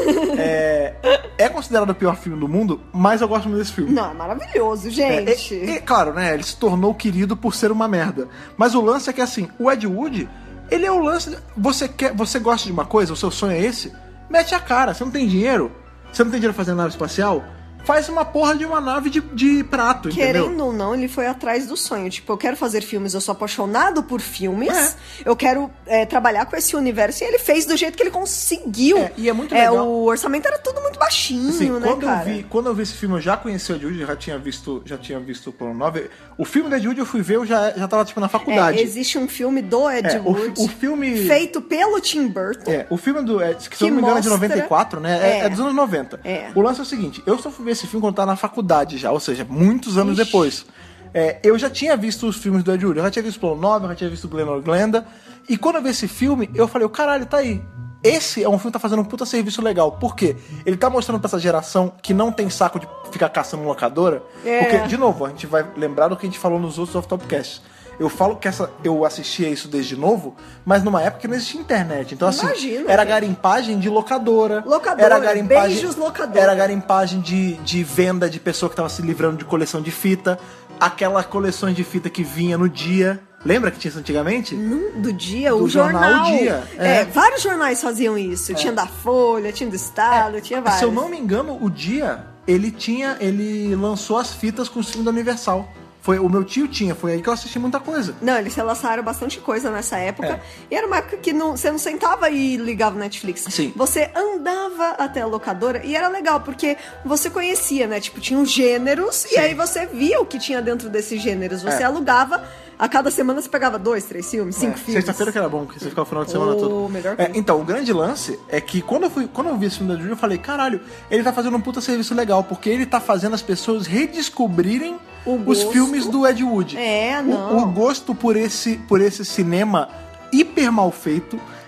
É, é considerado o pior filme do mundo, mas eu gosto muito desse filme. Não, é maravilhoso, É, gente. e, e, claro, né? Ele se tornou querido por ser uma merda. Mas o lance é que, assim, o Ed Wood, ele é o lance... Você, quer, você gosta de uma coisa, o seu sonho é esse, mete a cara. Você não tem dinheiro, você não tem dinheiro pra fazer nave espacial, faz uma porra de uma nave de, de prato, entendeu? Querendo ou não, ele foi atrás do sonho. Tipo, eu quero fazer filmes, eu sou apaixonado por filmes, É. eu quero é, trabalhar com esse universo. E ele fez do jeito que ele conseguiu. É, e é muito legal. O orçamento era tudo muito baixinho, Assim, né, quando cara? eu vi, quando eu vi esse filme, eu já conheci o Ed Wood, eu já tinha visto, já tinha visto o Plano nove. O filme do Ed Wood eu fui ver, eu já, já tava tipo na faculdade. É, existe um filme do Ed É, o fi- Wood o filme- feito pelo Tim Burton. É, o filme do. É, que se Que eu não me engano é de mostra- noventa e quatro, né? É, É. é dos anos noventa. É. O lance é o seguinte: eu só fui ver esse filme quando eu tava na faculdade já, ou seja, muitos anos Ixi. depois. É, eu já tinha visto os filmes do Ed Wood, eu já tinha visto o Plano nove, eu já tinha visto o Glenn Glenda. E quando eu vi esse filme, eu falei: o caralho, tá aí. Esse é um filme que tá fazendo um puta serviço legal. Por quê? Ele tá mostrando pra essa geração que não tem saco de ficar caçando locadora. É. Porque, de novo, a gente vai lembrar do que a gente falou nos outros off-topcasts. Eu falo que essa, eu assistia isso desde novo, mas numa época que não existia internet. Então, assim, Imagina, era gente. garimpagem de locadora. Locadora, era garimpagem, beijos, locadora. Era garimpagem de, de venda de pessoa que tava se livrando de coleção de fita. Aquela coleção de fita que vinha no dia. Lembra que tinha isso antigamente? Num- Do dia, Do o jornal jornal. O Dia, É. é. vários jornais faziam isso. Tinha da Folha, tinha do Estado, tinha vários. Se eu não me engano, o Dia, ele tinha. Ele lançou as fitas com os filmes da Universal. Foi, o meu tio tinha, foi aí que eu assisti muita coisa. Não, eles lançaram bastante coisa nessa época. É. E era uma época que não, você não sentava e ligava o Netflix. Sim. Você andava até a locadora e era legal, porque você conhecia, né? Tipo, tinha os gêneros Sim. e aí você via o que tinha dentro desses gêneros. Você É. alugava, a cada semana você pegava dois, três filmes, cinco É, filmes. Sexta-feira que era bom, porque você ficava o final de semana Oh, todo. melhor É, coisa. então, o grande lance é que quando eu, fui, quando eu vi esse filme da Julia, eu falei, caralho, ele tá fazendo um puta serviço legal, porque ele tá fazendo as pessoas redescobrirem O os gosto. filmes do Ed Wood. É, O- não. O, gosto por esse, por esse cinema hiper mal feito,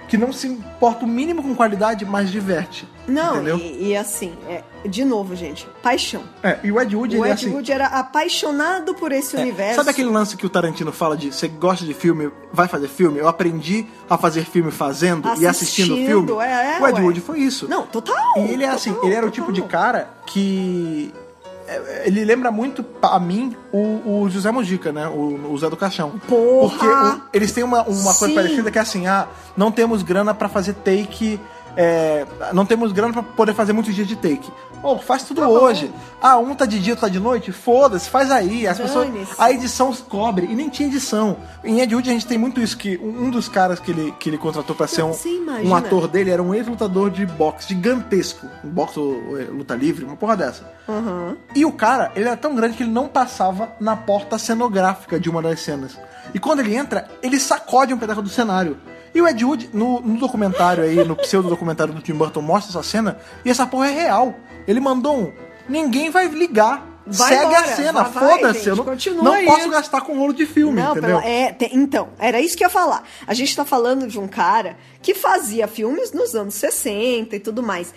que não se importa o mínimo com qualidade, mas diverte. Não, entendeu? E, e assim, é, de novo, gente, paixão. É, e o Ed Wood, o ele Ed assim, Wood era apaixonado por esse é, universo. sabe aquele lance que o Tarantino fala de você gosta de filme, vai fazer filme? Eu aprendi a fazer filme fazendo assistindo, e assistindo filme. É, é, o Ed ué. Wood foi isso. Não, total. E ele é assim, total, ele era o total. tipo de cara que... Ele lembra muito, a mim, o, o José Mojica, né? O, o Zé do Caixão. Porra! Porque o, eles têm uma, uma coisa Sim. parecida que é assim, ah, não temos grana pra fazer take... É, não temos grana pra poder fazer muitos dias de take. Oh, faz tudo tá hoje. bom. Ah, um tá de dia, outro tá de noite? Foda-se, faz aí. As pessoas, Dane-se. a edição cobre. E nem tinha edição. Em Ed Wood a gente tem muito isso, que um dos caras que ele, que ele contratou pra ser um, Você imagina? um ator dele era um ex-lutador de boxe gigantesco. Um boxe ou é, luta livre, uma porra dessa. Uhum. E o cara, ele era tão grande que ele não passava na porta cenográfica de uma das cenas. E quando ele entra, ele sacode um pedaço do cenário. E o Ed Wood, no, no documentário aí, no pseudo-documentário do Tim Burton, mostra essa cena, e essa porra é real. Ele mandou um, ninguém vai ligar, Vai segue embora, a cena, vai, vai, foda-se, gente, eu não, continua não aí. posso gastar com rolo de filme, Não, entendeu? pelo- é, tem- então, era isso que eu ia falar. A gente tá falando de um cara que fazia filmes nos anos sessenta e tudo mais.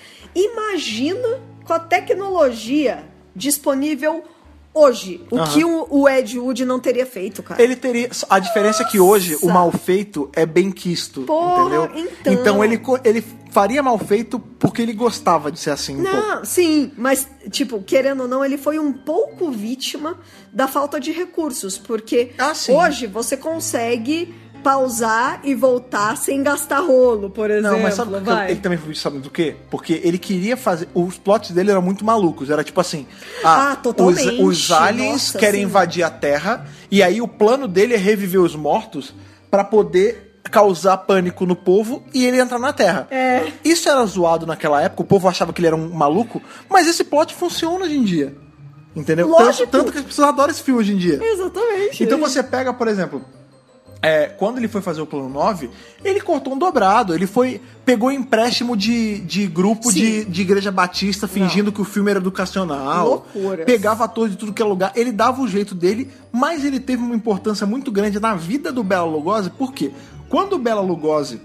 Imagina com a tecnologia disponível hoje, o Aham. que o, o Ed Wood não teria feito, cara. Ele teria. A diferença é que hoje o Nossa. mal feito é bem quisto, Porra, entendeu? então. Então ele, co- ele faria mal feito porque ele gostava de ser assim um pouco. Não, sim, mas, tipo, querendo ou não, ele foi um pouco vítima da falta de recursos, porque Ah, sim. hoje você consegue pausar e voltar sem gastar rolo, por exemplo. Não, mas sabe que vai. ele também foi sabe do quê? Porque ele queria fazer. Os plots dele eram muito malucos. Era tipo assim: ah, Ah, totalmente. Os, os aliens Nossa, querem sim. invadir a Terra, e aí o plano dele é reviver os mortos pra poder causar pânico no povo e ele entrar na Terra. É. Isso era zoado naquela época, o povo achava que ele era um maluco, mas esse plot funciona hoje em dia. Entendeu? Lógico. Tanto, tanto que as pessoas adoram esse filme hoje em dia. Exatamente. Então você pega, por exemplo, é, quando ele foi fazer o plano nove, ele cortou um dobrado, ele foi pegou empréstimo de, de grupo de, de igreja batista, fingindo que o filme era educacional. Loucuras. Pegava atores de tudo que é lugar, ele dava o jeito dele, mas ele teve uma importância muito grande na vida do Bela Lugosi, por quê? Quando o Bela Lugosi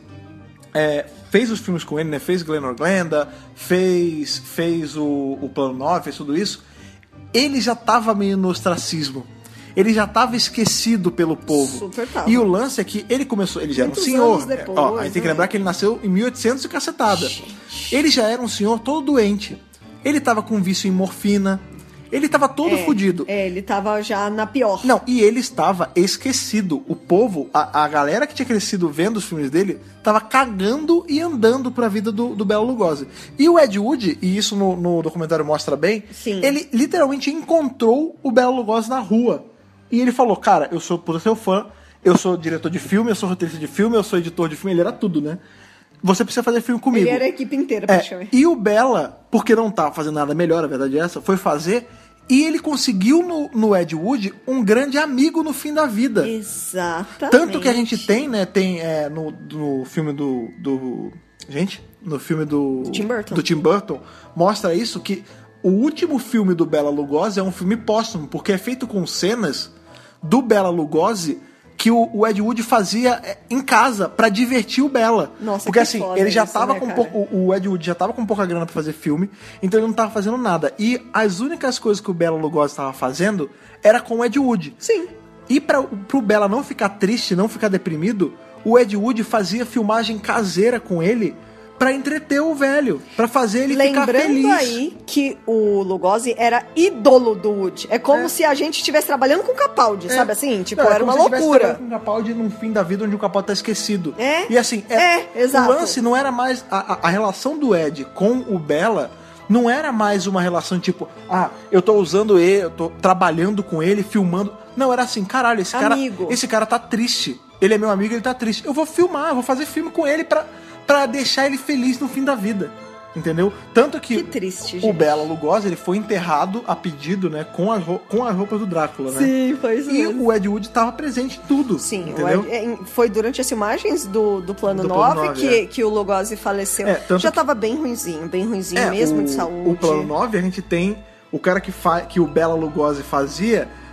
é, fez os filmes com ele, né, fez Glenn Glenda, fez, fez o, o plano nove, fez tudo isso, ele já tava meio no ostracismo. Ele já estava esquecido pelo povo. Super tava. E o lance é que ele começou... Ele já Muitos era um senhor. anos depois, Ó, a gente tem que né? lembrar que ele nasceu em mil e oitocentos e cacetada. Ele já era um senhor todo doente. Ele tava com vício em morfina. Ele tava todo é, fudido. É, ele tava já na pior. Não, e ele estava esquecido. O povo, a, a galera que tinha crescido vendo os filmes dele, tava cagando e andando pra vida do, do Bela Lugosi. E o Ed Wood, e isso no, no documentário mostra bem, Sim. ele literalmente encontrou o Bela Lugosi na rua. E ele falou, cara, eu sou por seu fã, eu sou diretor de filme, eu sou roteirista de filme, eu sou editor de filme, ele era tudo, né? Você precisa fazer filme comigo. Ele era a equipe inteira, É, praticamente. e o Bela, porque não tava fazendo nada melhor, a verdade é essa, foi fazer, e ele conseguiu no, no Ed Wood um grande amigo no fim da vida. Exatamente. Tanto que a gente tem, né, tem é, no, no filme do, do... Gente, no filme do... Tim Burton. Do Tim Burton, mostra isso, que o último filme do Bela Lugosi é um filme póstumo, porque é feito com cenas do Bela Lugosi que o, o Ed Wood fazia é, em casa pra divertir o Bela. Nossa, porque que assim, foda ele já isso, tava né, com cara? pouco, o, o Ed Wood já tava com pouca grana pra fazer filme, então ele não tava fazendo nada. E as únicas coisas que o Bela Lugosi tava fazendo era com o Ed Wood. Sim. E pra, pro Bela não ficar triste, não ficar deprimido, o Ed Wood fazia filmagem caseira com ele pra entreter o velho, pra fazer ele ficar Lembrando feliz. aí que o Lugosi era ídolo do Wood. É como É. se a gente estivesse trabalhando com o Capaldi, sabe assim? Tipo, Não, é era como uma se tivesse loucura. trabalhando com o Capaldi num fim da vida onde o Capaldi tá esquecido. É. E assim, É, exato. o lance não era mais... A, a, a relação do Ed com o Bela não era mais uma relação tipo... Ah, eu tô usando ele, eu tô trabalhando com ele, filmando... Não, era assim, caralho, esse cara, Amigo. esse cara tá triste. Ele é meu amigo, ele tá triste. Eu vou filmar, eu vou fazer filme com ele pra, pra deixar ele feliz no fim da vida. Entendeu? Tanto que, Que triste, o gente. Bela Lugosi, ele foi enterrado a pedido, né? Com as, ro- com as roupas do Drácula, né? Sim, foi isso E mesmo. o Ed Wood tava presente em tudo. Sim, o entendeu? Ed- é, foi durante as filmagens do, do Plano Do Plano nove nove, que, é. que o Lugosi faleceu. É, tanto Já que- tava bem ruinzinho, bem ruinzinho É, mesmo o, de saúde. O Plano nove, a gente tem o cara que, fa, que o Bela Lugosi fazia,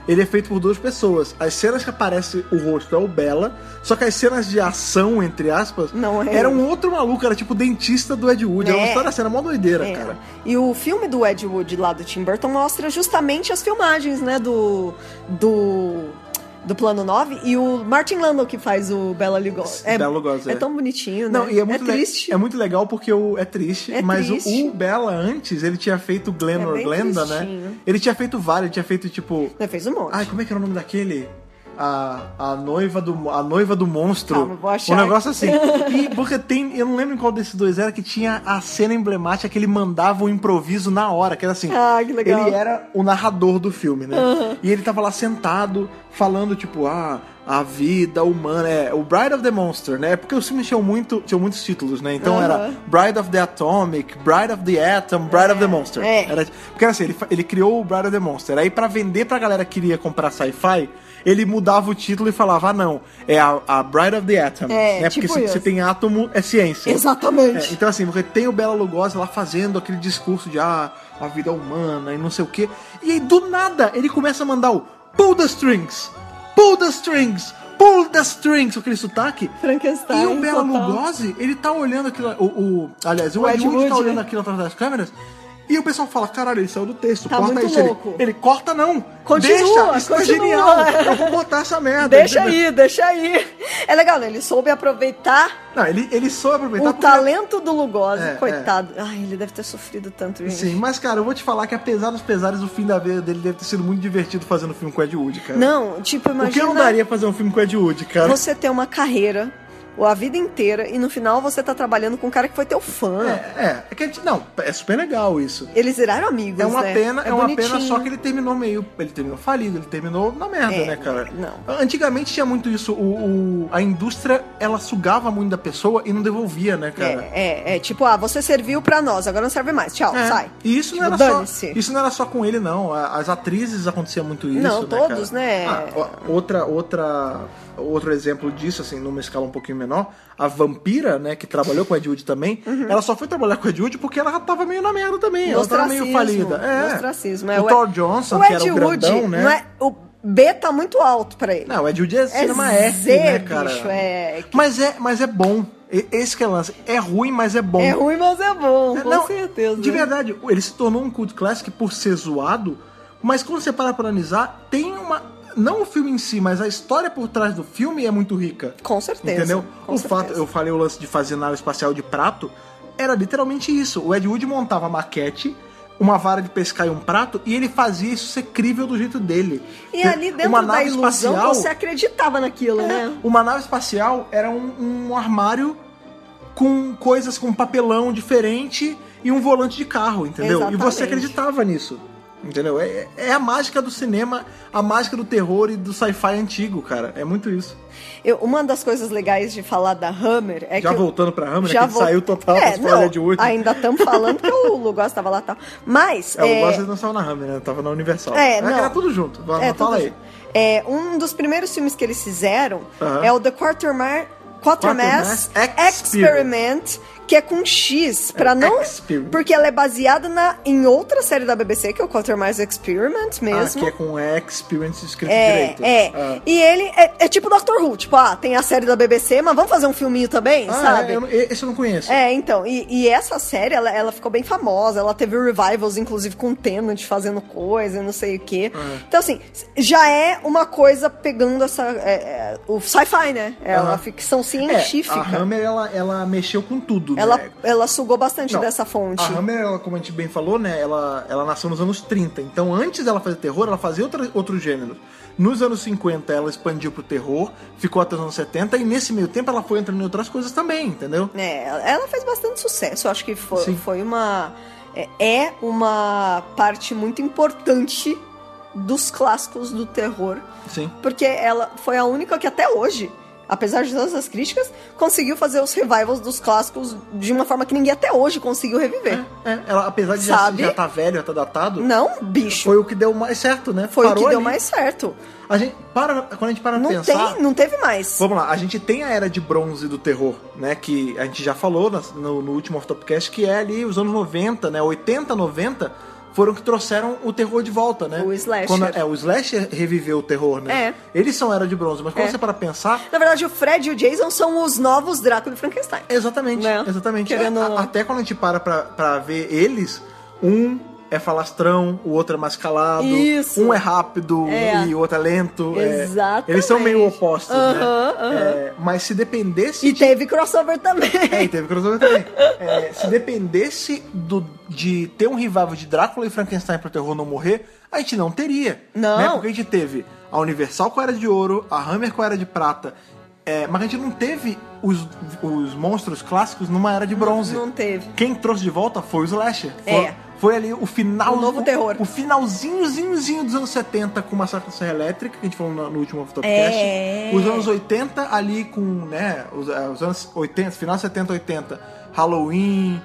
ele é feito por duas pessoas. As cenas que aparece o rosto é o Bela, só que as cenas de ação, entre aspas, não é era um outro maluco, era tipo o dentista do Ed Wood. É. Era uma história assim, era mó doideira, é. cara. E o filme do Ed Wood lá do Tim Burton mostra justamente as filmagens, né, do... do... do Plano nove, e o Martin Landau que faz o Bela Lugosi. É, Bela Lugosi, é. é tão bonitinho, né? Não, e é, muito é triste. Le- é muito legal porque o, é triste, é mas triste. O, o Bela antes, ele tinha feito Glenn é or Glenda, né? Ele tinha feito vários, ele tinha feito tipo... Ele fez um monte. Ai, como é que era o nome daquele? A, a, noiva do, a noiva do monstro. Calma, vou achar. Um negócio assim. E porque tem, eu não lembro em qual desses dois era, que tinha a cena emblemática que ele mandava o improviso na hora, que era assim. Ah, que legal. Ele era o narrador do filme, né? Uhum. E ele tava lá sentado, falando, tipo, ah, a vida humana, é o Bride of the Monster, né? Porque os filmes tinham, muito, tinham muitos títulos, né? Então uhum. era Bride of the Atomic, Bride of the Atom, Bride é, of the Monster. É. Era, porque assim, ele, ele criou o Bride of the Monster. Aí pra vender pra galera que queria comprar sci-fi, ele mudava o título e falava, ah, não, é a, a Bride of the Atom. É, né? tipo Porque se, se tem átomo, é ciência. Exatamente. É, então assim, você tem o Bela Lugosi lá fazendo aquele discurso de, ah, a vida humana e não sei o quê. E aí, do nada, ele começa a mandar o pull the strings, pull the strings, pull the strings, com aquele sotaque. Frankenstein. E o Bela total. Lugosi, ele tá olhando aquilo, o, o, aliás, o, o Ed Wood tá olhando aquilo atrás das câmeras. E o pessoal fala, caralho, ele saiu do texto, tá corta muito isso. Louco. Ele, ele corta não. Continua, deixa, isso continua. é genial. Eu vou botar essa merda. Deixa entendeu? aí, deixa aí. É legal, né? Ele soube aproveitar. Não, ele, ele soube aproveitar. O porque... talento do Lugosi, é, coitado. É. Ai, ele deve ter sofrido tanto, gente. Sim, mas, cara, eu vou te falar que apesar dos pesares, o fim da vida dele deve ter sido muito divertido fazendo filme com o Ed Wood, cara. Não, tipo, imagina... O que eu não daria fazer um filme com o Ed Wood, cara? Você ter uma carreira... a vida inteira, e no final você tá trabalhando com um cara que foi teu fã. É, é, é que a gente, não, é super legal isso. Eles viraram amigos, É uma né? pena, é, é uma bonitinho. pena só que ele terminou meio, ele terminou falido, ele terminou na merda, é, né, cara? Não. Antigamente tinha muito isso, o, o, a indústria, ela sugava muito da pessoa e não devolvia, né, cara? É, é, é tipo, ah, você serviu pra nós, agora não serve mais, tchau, é. sai. E isso tipo, não era só, isso não era só com ele, não. As atrizes acontecia muito isso, não, né, todos, cara? né? Ah, outra, outra, outro exemplo disso, assim, numa escala um pouquinho menor, a Vampira, né, que trabalhou com o Ed Wood também, uhum. ela só foi trabalhar com o Ed Wood porque ela já tava meio na merda também. Ela tava meio falida. É. Ostracismo. O é, Thor Johnson, o que era o grandão, Wood, né? Não é, o B tá muito alto pra ele. Não, o Ed Wood é cinema é F, Z, né, cara? Bicho, é... Mas é, mas é bom. Esse que é o lance. É ruim, mas é bom. É ruim, mas é bom, é, com não, certeza. De verdade, ele se tornou um cult classic por ser zoado, mas quando você para pra analisar, tem uma... Não o filme em si, mas a história por trás do filme é muito rica. Com certeza. Entendeu? Com o certeza. fato, eu falei o lance de fazer nave espacial de prato, era literalmente isso. O Ed Wood montava a maquete, uma vara de pescar e um prato, e ele fazia isso ser crível do jeito dele. E ali dentro uma da nave ilusão espacial, você acreditava naquilo, é, né? Uma nave espacial era um, um armário com coisas com papelão diferente e um volante de carro, entendeu? Exatamente. E você acreditava nisso. Entendeu? É, é a mágica do cinema, a mágica do terror e do sci-fi antigo, cara. É muito isso. Eu, uma das coisas legais de falar da Hammer é já que... voltando pra Hammer, já né, que vo... saiu total é, pra spoiler de Wood. Ainda estamos falando que o Lugosi tava lá e tal. Mas... É, o é... Lugosi não estava na Hammer, né? Tava na Universal. É, não. Era tudo junto. Fala, é, fala tudo aí. É, um dos primeiros filmes que eles fizeram uh-huh. é o The Quartermass, Quartermass Experiment, que é com X, pra é não... Experiment. Porque ela é baseada na, em outra série da B B C, que é o Quartermass Experiment mesmo. Ah, que é com Experience escrito é, direito. É, ah. E ele é, é tipo Doctor Who, tipo, ah, tem a série da B B C, mas vamos fazer um filminho também, ah, sabe? É, eu, esse eu não conheço. É, então, e, e essa série, ela, ela ficou bem famosa, ela teve revivals, inclusive, com o Tennant fazendo coisa, não sei o quê. Ah. Então, assim, já é uma coisa pegando essa... É, é, o sci-fi, né? É ah. uma ficção científica. É, a Hammer, ela, ela mexeu com tudo, ela, né? Ela sugou bastante não, dessa fonte. A Hammer, ela, como a gente bem falou, né? Ela, ela nasceu nos anos trinta. Então, antes dela fazer terror, ela fazia outra, outros gêneros. Nos anos cinquenta, ela expandiu pro terror, ficou até os anos setenta, e nesse meio tempo ela foi entrando em outras coisas também, entendeu? É, ela fez bastante sucesso. Eu acho que foi, foi uma... É, é uma parte muito importante dos clássicos do terror. Sim. Porque ela foi a única que até hoje, apesar de todas as críticas, conseguiu fazer os revivals dos clássicos de uma forma que ninguém até hoje conseguiu reviver. É, é. Ela, apesar de já, já tá velho, já tá datado... Não, bicho. Foi o que deu mais certo, né? Foi Parou o que deu ali. mais certo. A gente, para, quando a gente para não pra pensar... Tem, não teve mais. Vamos lá, a gente tem a era de bronze do terror, né? Que a gente já falou no, no último Off Topcast, que é ali os anos noventa, né? oitenta, noventa... foram que trouxeram o terror de volta, né? O slasher. Quando, é, o slasher reviveu o terror, né? É. Eles são Era de Bronze, mas quando É. você para pensar... Na verdade, o Fred e o Jason são os novos Drácula e Frankenstein. Exatamente, Né? exatamente. Querendo... A- até quando a gente para pra, pra ver eles, um é falastrão, o outro é mais calado, Isso. um é rápido É. e o outro é lento. é. Exatamente. Eles são meio opostos, Aham, né? aham. É, mas se dependesse... E de- teve crossover também. É, e teve crossover também. É, se dependesse do, de ter um revival de Drácula e Frankenstein pro terror não morrer, a gente não teria. Não. Né? Porque a gente teve a Universal com a Era de Ouro, a Hammer com a Era de Prata, é, mas a gente não teve os, os monstros clássicos numa Era de Bronze. Não teve. Quem trouxe de volta foi o Slasher. Foi, É. foi ali o final... O novo terror. O finalzinhozinho dos anos setenta com Massacre da Serra Elétrica, que a gente falou no, no último Topcast. É. Os anos oitenta ali com, né, os, é, os anos oitenta, final setenta, oitenta, Halloween,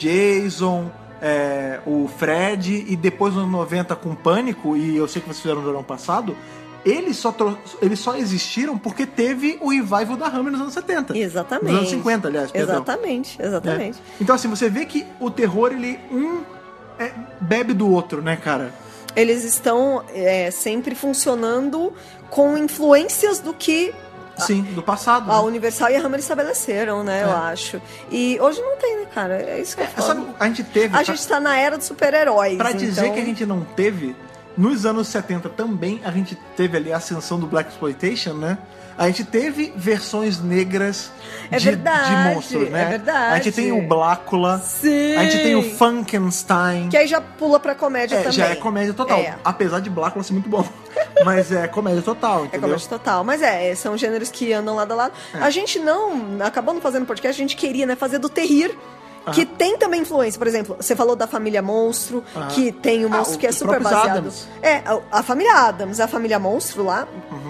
Jason, é, o Fred, e depois nos anos noventa com Pânico, e eu sei que vocês fizeram no ano passado, eles só, tro- eles só existiram porque teve o revival da Hammer nos anos setenta. Exatamente. Nos anos cinquenta, aliás, perdão. Exatamente, exatamente. É. Então, assim, você vê que o terror, ele um é, bebe do outro, né, cara? Eles estão é, sempre funcionando com influências do que Sim, do passado. a né? Universal e a Hammer estabeleceram, né, É. eu acho. E hoje não tem, né, cara? É isso que eu É, falo. sabe, a gente teve... A gente tá na era dos super-heróis. Pra dizer então... que a gente não teve, nos anos setenta também, a gente teve ali a ascensão do Black Exploitation, né? A gente teve versões negras É de, verdade, de monstros, né? é verdade. A gente tem o Blácula, Sim. a gente tem o Frankenstein. Que aí já pula pra comédia É, também. já é comédia total. É. Apesar de Blácula ser muito bom. Mas é comédia total, É entendeu? comédia total. Mas é, são gêneros que andam lado a lado. É. A gente não... Acabou não fazendo podcast, a gente queria, né, fazer do terrir. Que tem também influência, por exemplo, você falou da família Monstro, Aham. que tem o Ah, monstro o- que é os super próprios baseado. Addams. É, a, a família Addams, a família Monstro lá,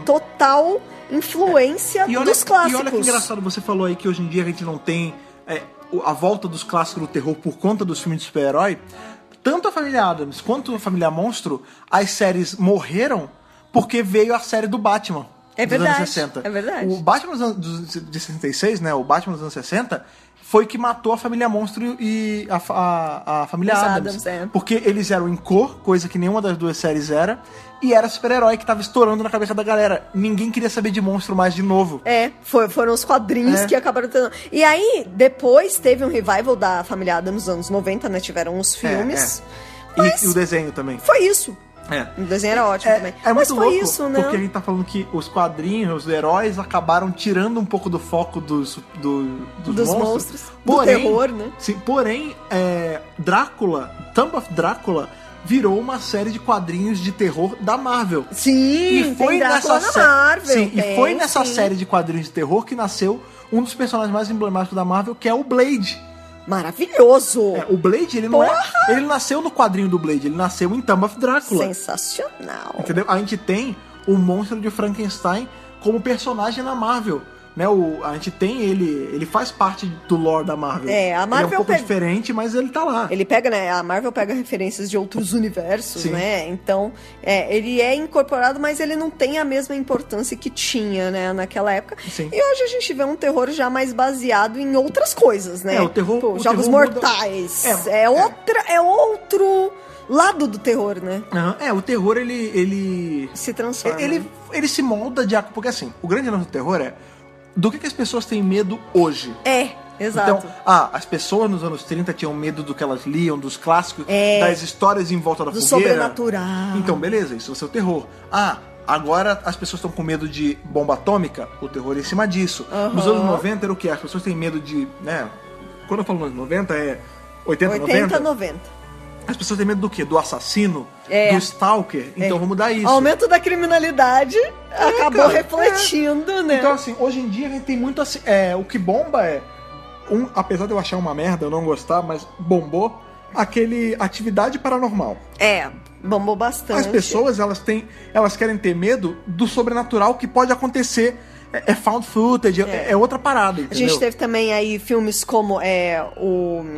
total influência E olha, dos clássicos. e olha que engraçado, você falou aí que hoje em dia a gente não tem é, o- a volta dos clássicos do terror por conta dos filmes de super-herói. Tanto a família Addams quanto a família Monstro, as séries morreram porque veio a série do Batman. É dos verdade, anos sessenta. é verdade. O Batman dos anos- de sessenta e seis, né? O Batman dos anos sessenta foi que matou a família Monstro e a, fa- a, a família Os Addams. Addams, é. Porque eles eram em cor, coisa que nenhuma das duas séries era, e era super-herói que tava estourando na cabeça da galera. Ninguém queria saber de monstro mais de novo. É, foi- foram os quadrinhos É. que acabaram tendo. E aí, depois teve um revival da família Addams nos anos noventa, né? Tiveram os filmes. E- Mas E, o desenho também. foi isso. É. O desenho era ótimo É, também. é Mas muito foi louco, isso, né? porque a gente tá falando que os quadrinhos, os heróis, acabaram tirando um pouco do foco dos, do- dos, Dos monstros. monstros, do Porém, terror, né? Sim, porém, é, Drácula, Tomb of Drácula, virou uma série de quadrinhos de terror da Marvel. Sim, E foi tem Drácula nessa na sé- Marvel. Sim, tem, e foi nessa sim. série de quadrinhos de terror que nasceu um dos personagens mais emblemáticos da Marvel, que é o Blade. Maravilhoso. É, o Blade, ele não é. Ele nasceu no quadrinho do Blade, ele nasceu em Tomb of Drácula. Sensacional. Entendeu? A gente tem o monstro de Frankenstein como personagem na Marvel. Né? O, a gente tem ele, ele faz parte do lore da Marvel. É, a Marvel ele é um pouco pega- diferente, mas ele tá lá. Ele pega, né? A Marvel pega referências de outros universos, Sim. né? Então, é, ele é incorporado, mas ele não tem a mesma importância que tinha, né? Naquela época. Sim. E hoje a gente vê um terror já mais baseado em outras coisas, né? É, o terror- Pô, o Jogos terror muda- Mortais. É, É, é. outra, é outro lado do terror, né? Aham, É, o terror, ele. ele... Se transforma. Ele, ele se molda de acordo. Porque assim, o grande lance do terror é do que, que as pessoas têm medo hoje. É, exato. Então, ah, as pessoas nos anos trinta tinham medo do que elas liam, dos clássicos, É. das histórias em volta da do fogueira. sobrenatural. Então, beleza, isso é o seu terror. Ah, agora as pessoas estão com medo de bomba atômica, o terror é em cima disso. Aham. Nos anos noventa era o que? As pessoas têm medo de, né? Quando eu falo anos noventa é oitenta, oitenta, noventa. noventa. As pessoas têm medo do quê? Do assassino? É. Do stalker? Então É. vamos mudar isso. Aumento da criminalidade acabou cara, refletindo, né? Então, assim, hoje em dia a gente tem muito assim. É, o que bomba é. Um, apesar de eu achar uma merda, eu não gostar, mas bombou aquele atividade paranormal. É, bombou bastante. As pessoas, elas têm. Elas querem ter medo do sobrenatural que pode acontecer. É, é found footage, é. é outra parada, A entendeu? gente teve também aí filmes como é, o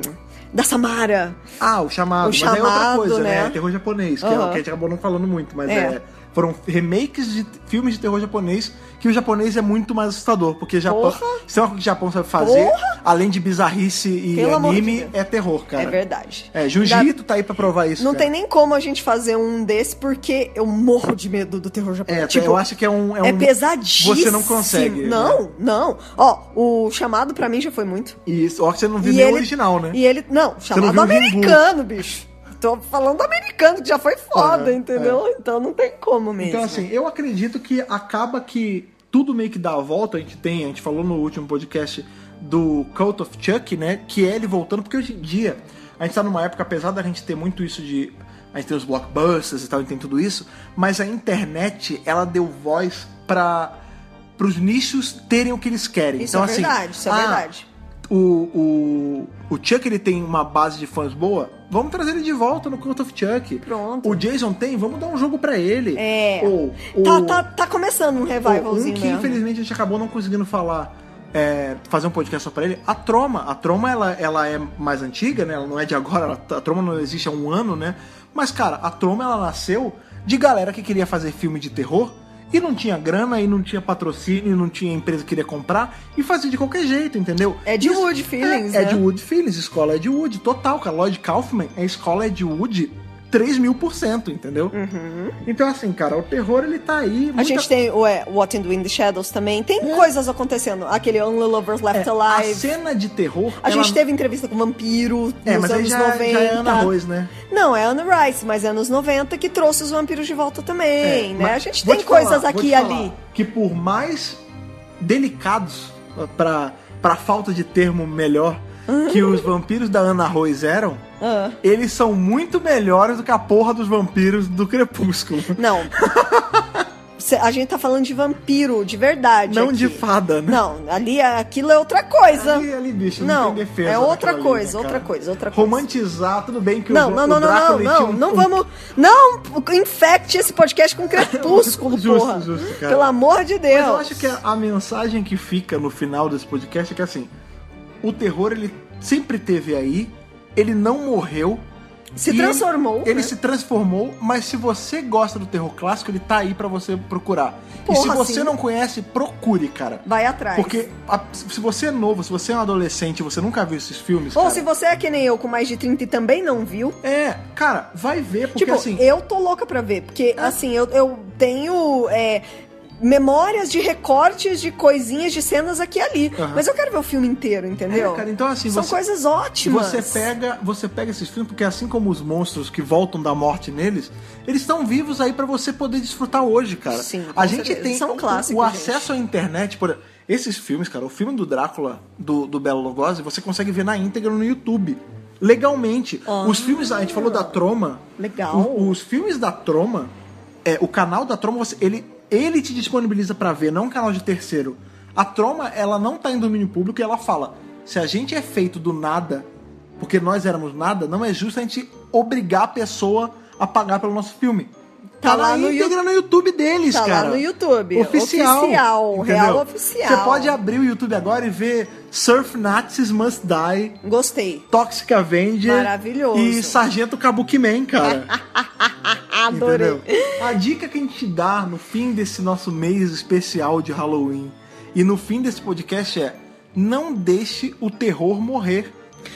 da Samara. Ah, o Chamado. O mas Chamado, é outra coisa, né? né? É terror japonês, que Uhum. é o que a gente acabou não falando muito, mas É. é... Foram remakes de filmes de terror japonês, que o japonês é muito mais assustador, porque Japão, Porra. se é uma coisa que o Japão sabe fazer, Porra. além de bizarrice e Pelo amor anime, de Deus. é terror, cara. É verdade. É, Jiu-Jitsu tá aí pra provar isso, Não cara. tem nem como a gente fazer um desse, porque eu morro de medo do terror japonês. É, tipo, eu acho que é um... É, um, é pesadíssimo. Você não consegue. Não, né? não. Ó, o Chamado pra mim já foi muito. Isso, ó que você não viu E nem ele, o original, né? E ele, não, não Chamado viu o Ringu. americano, bicho. Tô falando do americano, que já foi foda, É, entendeu? é. Então não tem como mesmo. Então, assim, eu acredito que acaba que tudo meio que dá a volta. A gente tem, a gente falou no último podcast do Cult of Chuck, né? Que é ele voltando, porque hoje em dia a gente tá numa época, apesar da gente ter muito isso de... A gente tem os blockbusters e tal, a gente tem tudo isso, mas a internet, ela deu voz para os nichos terem o que eles querem. Isso então, é assim, verdade, isso é ah, verdade. O, o, o Chuck, ele tem uma base de fãs boa, vamos trazer ele de volta no Cult of Chuck. Pronto. O Jason tem, vamos dar um jogo pra ele. É. Ou, Tá, o- tá, tá começando um ou revivalzinho um que mesmo. infelizmente a gente acabou não conseguindo falar, é, fazer um podcast só pra ele, a Troma. A Troma, ela, ela é mais antiga, né? Ela não é de agora, ela- a Troma não existe há um ano, né? Mas, cara, a Troma, ela nasceu de galera que queria fazer filme de terror e não tinha grana, e não tinha patrocínio, e não tinha empresa que queria comprar, e fazia de qualquer jeito, entendeu? Ed Isso- Wood Feelings, é, né? Ed Wood Feelings, escola Ed Wood, total, cara. Lloyd Kaufman é escola Ed Wood três mil por cento, entendeu? Então, assim, cara, o terror, ele tá aí. A muita- gente tem o é, What in the Wind Shadows também. Tem coisas acontecendo. Aquele Only Lovers Left é, Alive. a cena de terror... A ela- gente teve entrevista com o Vampiro É, nos mas aí anos já, noventa. já é Ana Rose, né? Não, é Anne Rice, mas é anos noventa que trouxe os vampiros de volta também, É, né? mas A gente vou tem te falar, coisas vou aqui te e falar ali. Que por mais delicados, pra, pra falta de termo melhor, que os vampiros da Ana Rose eram, Ah. eles são muito melhores do que a porra dos vampiros do Crepúsculo. Não. Cê- A gente tá falando de vampiro, de verdade. Não aqui. de fada, né? Não, ali aquilo é outra coisa. Ali, ali, bicho, não, Não, tem defesa. é outra naquilo ali, coisa, né, outra cara? coisa, outra coisa. Romantizar, tudo bem que Não, o, não, o não, não, Drácula não, ele não, tinha um- não um- vamos. Não infecte esse podcast com crepúsculo, Justo, porra. justo, cara. Pelo amor de Deus. Mas eu acho que a, a mensagem que fica no final desse podcast é que, assim, o terror, ele sempre teve aí, ele não morreu. Se e transformou. Ele, ele né? se transformou, mas se você gosta do terror clássico, ele tá aí pra você procurar. e Porra, se você sim. não conhece, procure, cara. Vai atrás. Porque a- se você é novo, se você é um adolescente e você nunca viu esses filmes, Ou cara, se você é que nem eu, com mais de trinta e também não viu. é, cara, vai ver, porque Tipo, assim... eu tô louca pra ver. Porque, assim, eu, eu tenho é, memórias de recortes de coisinhas, de cenas aqui e ali. Aham. Mas eu quero ver o filme inteiro, entendeu? É, cara, então assim, São você- coisas ótimas. Você pega, você pega esses filmes, porque assim como os monstros que voltam da morte neles, eles estão vivos aí pra você poder desfrutar hoje, cara. Sim, com a gente certeza. tem São o- clássicos, o gente. acesso à internet, por esses filmes, cara, o filme do Drácula, do, do Bela Lugosi, você consegue ver na íntegra no YouTube. Legalmente. Ah. Os filmes, a gente falou da Troma. Legal. O- os filmes da Troma, é, o canal da Troma, você, ele, ele te disponibiliza pra ver, não um canal de terceiro. A Troma, ela não tá em domínio público e ela fala, se a gente é feito do nada, porque nós éramos nada, não é justo a gente obrigar a pessoa a pagar pelo nosso filme. Tá Tá, lá na no íntegra no YouTube deles, Tá cara. lá no YouTube. Oficial. Oficial, entendeu? real oficial. Você pode abrir o YouTube agora e ver Surf Nazis Must Die, Gostei. Toxic Avenger Maravilhoso. e Sargento Kabuki Man, cara. Adorei. Entendeu? A dica que a gente dá no fim desse nosso mês especial de Halloween e no fim desse podcast é: não deixe o terror morrer.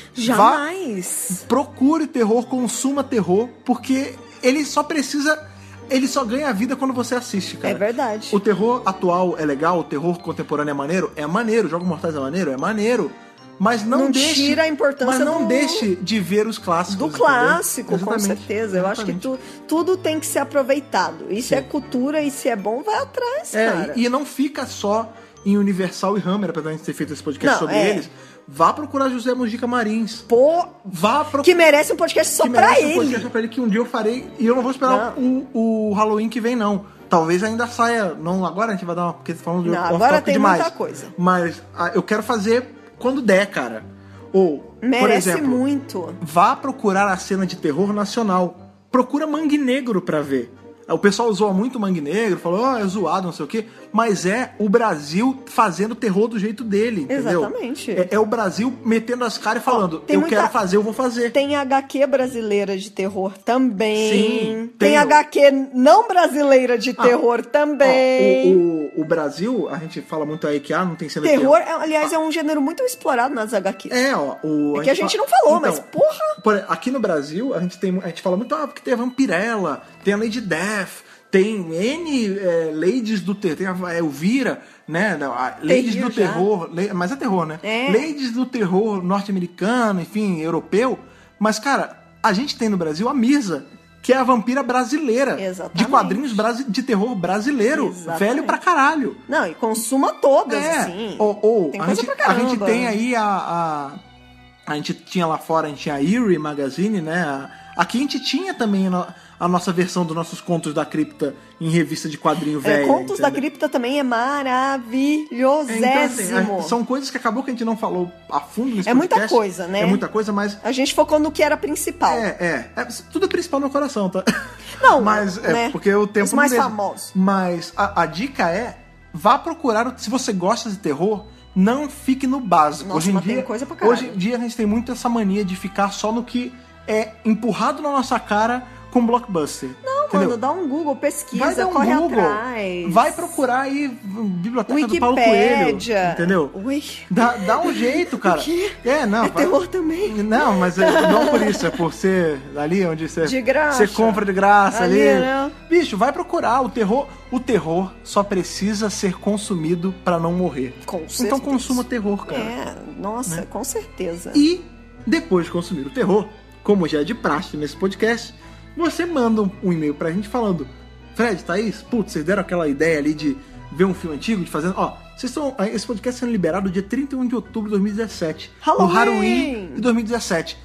Jamais. Vá, procure terror, consuma terror, porque ele só precisa. Ele só ganha vida quando você assiste, cara. É verdade. O terror atual é legal, o terror contemporâneo é maneiro? É maneiro. Jogos Mortais é maneiro? É maneiro. Mas não, Não deixe. tira a importância Mas não do- deixe de ver os clássicos. Do entendeu? clássico, com Exatamente. certeza. Eu acho que Exatamente. tu, tudo tem que ser aproveitado. E se Sim. é cultura e se é bom, vai atrás, É, cara. e, e não fica só em Universal e Hammer, apesar de a gente ter feito esse podcast Não, sobre é. eles. Vá procurar José Mujica Marins. Pô, Vá procurar. que merece um podcast só que pra merece um ele. podcast só pra ele, que um dia eu farei. E eu não vou esperar o, o Halloween que vem, não. Talvez ainda saia. Não, agora a gente vai dar uma. Porque falando de Não, off-topic agora tem demais. muita coisa. Mas ah, eu quero fazer quando der, cara. Ou, por Merece exemplo, muito. vá procurar a cena de terror nacional. Procura Mangue Negro pra ver. O pessoal zoa muito o Mangue Negro, falou, ó, oh, é zoado, não sei o quê. Mas é o Brasil fazendo terror do jeito dele, entendeu? Exatamente. É, é o Brasil metendo as caras e falando, eu muita... quero fazer, eu vou fazer. Tem H Q brasileira de terror também. Sim. Tem, tem H Q não brasileira de terror ah, também. Ó, o, o, o Brasil, a gente fala muito aí que ah, não tem cena terror. Terror, é, aliás, ah. é um gênero muito explorado nas H Qs. É, ó. O, é que a gente, a gente não falou, então, mas porra... Por, aqui no Brasil, a gente, tem, a gente fala muito, ah, porque tem a Vampirella, tem a Lady Death, tem N é, Ladies do Terror, tem a Elvira, né? A Ladies do já. Terror, mas é terror, né? É. Ladies do Terror norte-americano, enfim, europeu. Mas, cara, a gente tem no Brasil a Mirza, que é a vampira brasileira. Exatamente. De quadrinhos de terror brasileiro. Exatamente. Velho pra caralho. Não, e consuma todas, é. assim. Ou, ou tem a, coisa gente, pra caramba. a gente tem aí a, a... A gente tinha lá fora, a gente tinha a Eerie Magazine, né? Aqui a gente tinha também a nossa versão dos nossos Contos da Cripta em revista de quadrinho velho. É, Contos entendeu? Da Cripta também é maravilhosésimo. É, então, assim, são coisas que acabou que a gente não falou a fundo nesse é podcast. É muita coisa, né? É muita coisa, mas... A gente focou no que era principal. É, é. é tudo é principal no coração, tá? Não, mas é né? porque o tempo... Os mais mesmo. famosos. Mas a, a dica é, vá procurar, se você gosta de terror... Não fique no básico. Nossa, hoje em dia, tem coisa pra caralho. Hoje em dia a gente tem muito essa mania de ficar só no que é empurrado na nossa cara com blockbuster. Não, entendeu? Mano, dá um Google, pesquisa, vai dar um corre Google, atrás. Vai procurar aí Biblioteca Wikipédia. do Paulo Coelho, entendeu? Ui. Dá, dá um jeito, cara. O quê? É, não. É vai... terror também? Não, mas é, não por isso, é por ser ali onde você... De graça. Você compra de graça ali. ali. Não. Bicho, vai procurar o terror. O terror só precisa ser consumido pra não morrer. Com certeza. Então consuma terror, cara. É, nossa, né? Com certeza. E depois de consumir o terror, como já é de praxe nesse podcast, você manda um, um e-mail pra gente falando: Fred, Thaís, putz, vocês deram aquela ideia ali de ver um filme antigo, de fazer... Ó, vocês estão... Esse podcast sendo liberado dia trinta e um de outubro de dois mil e dezessete. Halloween! No Halloween de dois mil e dezessete.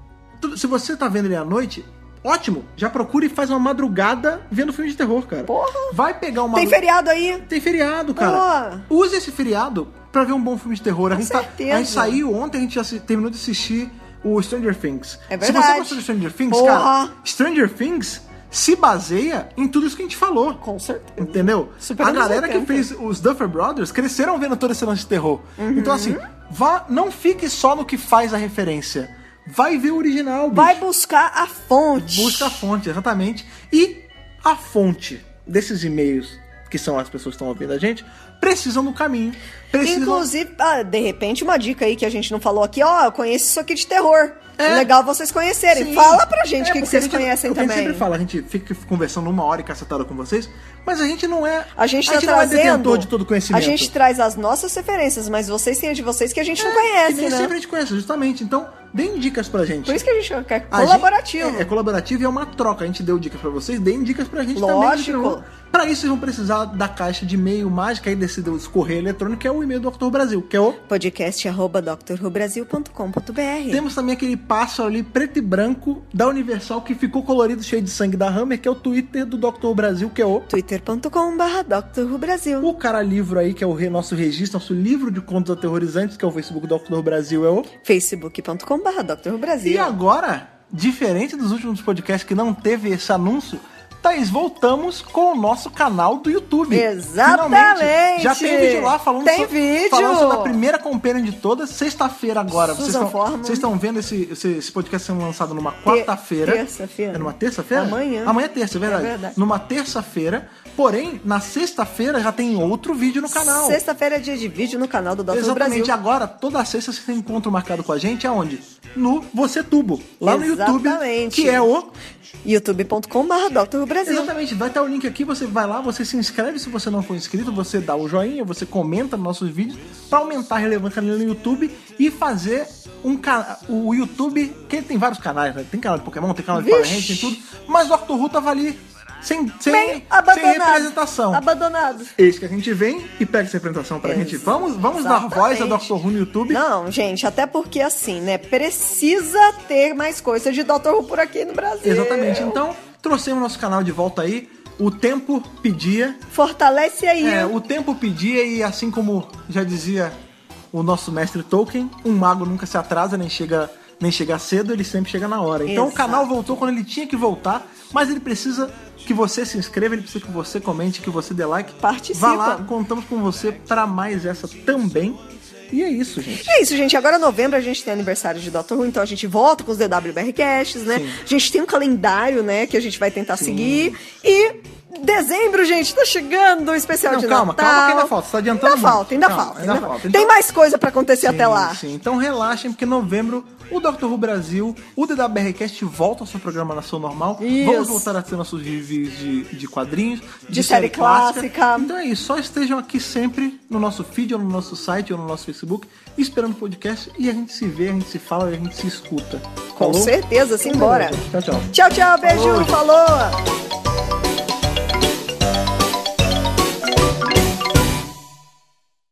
Se você tá vendo ele à noite, ótimo, já procura e faz uma madrugada vendo filme de terror, cara. Porra! Vai pegar uma... Tem feriado aí? Tem feriado, cara. Porra. Use esse feriado pra ver um bom filme de terror. Com a gente certeza. Tá, a gente saiu ontem, a gente já terminou de assistir o Stranger Things. É verdade. Se você gostou de Stranger Things, Porra. cara, Stranger Things se baseia em tudo isso que a gente falou. Com certeza. Entendeu? Super a galera que fez os Duffer Brothers cresceram vendo todo esse lance de terror. Uhum. Então, assim, vá, não fique só no que faz a referência. Vai ver o original, bicho. Vai buscar a fonte. Busca a fonte, exatamente. E a fonte desses e-mails, que são as pessoas que estão ouvindo a gente, precisam do caminho. Precisam... Inclusive, ah, de repente, uma dica aí que a gente não falou aqui, ó, eu conheço isso aqui de terror. É legal vocês conhecerem. Sim. Fala pra gente o é, que, que vocês gente, conhecem também. A gente sempre fala, a gente fica conversando uma hora e cacetada com vocês, mas a gente não é... A gente, tá a gente trazendo, não é detentor de todo conhecimento. A gente traz as nossas referências, mas vocês têm a de vocês que a gente é, não conhece, que nem né? sempre a gente conhece, justamente. Então, deem dicas pra gente. Por isso que a gente é colaborativo. Gente, é, é colaborativo e é uma troca. A gente deu dicas pra vocês, deem dicas pra gente Lógico. também. Pra isso, vocês vão precisar da caixa de e-mail mágica aí desse correio eletrônico, que é o e-mail do Doctor Who Brasil, que é o podcast arroba doctor who brasil ponto com ponto b r. Temos também aquele pássaro ali preto e branco da Universal que ficou colorido, cheio de sangue da Hammer, que é o Twitter do Doctor Who Brasil, que é o twitter ponto com barra doctor who brasil. O cara livro aí, que é o re, nosso registro, nosso livro de contos aterrorizantes, que é o Facebook do Doctor Who Brasil, é o facebook ponto com barra doctor who brasil. E agora, diferente dos últimos podcasts que não teve esse anúncio, Thaís, voltamos com o nosso canal do YouTube. Exatamente. Finalmente. Já tem vídeo lá falando, tem sobre, vídeo. falando sobre a primeira companion de todas, sexta-feira agora. Susan vocês estão vendo esse, esse, esse podcast sendo lançado numa quarta-feira. Terça-feira. É numa terça-feira? Amanhã. Amanhã é terça, é verdade. É verdade. Numa terça-feira. Porém, na sexta-feira já tem outro vídeo no canal. Sexta-feira é dia de vídeo no canal do Doutor Who Brasil. Exatamente. Agora, toda sexta você tem encontro marcado com a gente, aonde? No Você Tubo. Lá Exatamente. no YouTube, que é o youtube ponto com barra doctor who brasil. Exatamente, vai estar o link aqui, você vai lá, você se inscreve se você não for inscrito, você dá o joinha, você comenta nos nossos vídeos para aumentar a relevância no YouTube e fazer um canal. O YouTube, que tem vários canais, né? Tem canal de Pokémon, tem canal de Power Rangers, tem tudo, mas o Doctor Who tava ali sem, sem, sem representação. Abandonado. Eis que a gente vem e pega essa representação pra Exatamente. gente. Vamos, vamos dar voz a Doctor Who no YouTube? Não, gente, até porque assim, né? Precisa ter mais coisa de Doctor Who por aqui no Brasil. Exatamente. Então, trouxemos nosso canal de volta aí. O tempo pedia. Fortalece aí. É, o tempo pedia e assim como já dizia o nosso mestre Tolkien, um mago nunca se atrasa nem chega nem chegar cedo, ele sempre chega na hora. Então Exato. O canal voltou quando ele tinha que voltar, mas ele precisa que você se inscreva, ele precisa que você comente, que você dê like. Participa. Vá lá, contamos com você para mais essa também. E é isso, gente. É isso, gente. Agora, em novembro, a gente tem aniversário de doutor Who, então a gente volta com os D W B R Casts, né? Sim. A gente tem um calendário, né, que a gente vai tentar Sim. seguir. E dezembro, gente, tá chegando o especial Não, de calma, Natal. Calma, calma, que ainda falta. Você tá adiantando Ainda muito. falta, ainda calma, falta. Ainda ainda falta. Então, tem mais coisa pra acontecer sim, até lá. Sim, então relaxem, porque em novembro o doutor Who Brasil, o D W B R Cast volta ao seu programação normal. Isso. Vamos voltar a ter nossos reviews de, de quadrinhos, de, de série, série clássica. clássica. Então é isso, só estejam aqui sempre no nosso feed, ou no nosso site, ou no nosso Facebook, esperando o podcast, e a gente se vê, a gente se fala, e a gente se escuta. Com Falou? certeza, simbora. Tchau, tchau. Tchau, tchau, beijo, falou. falou.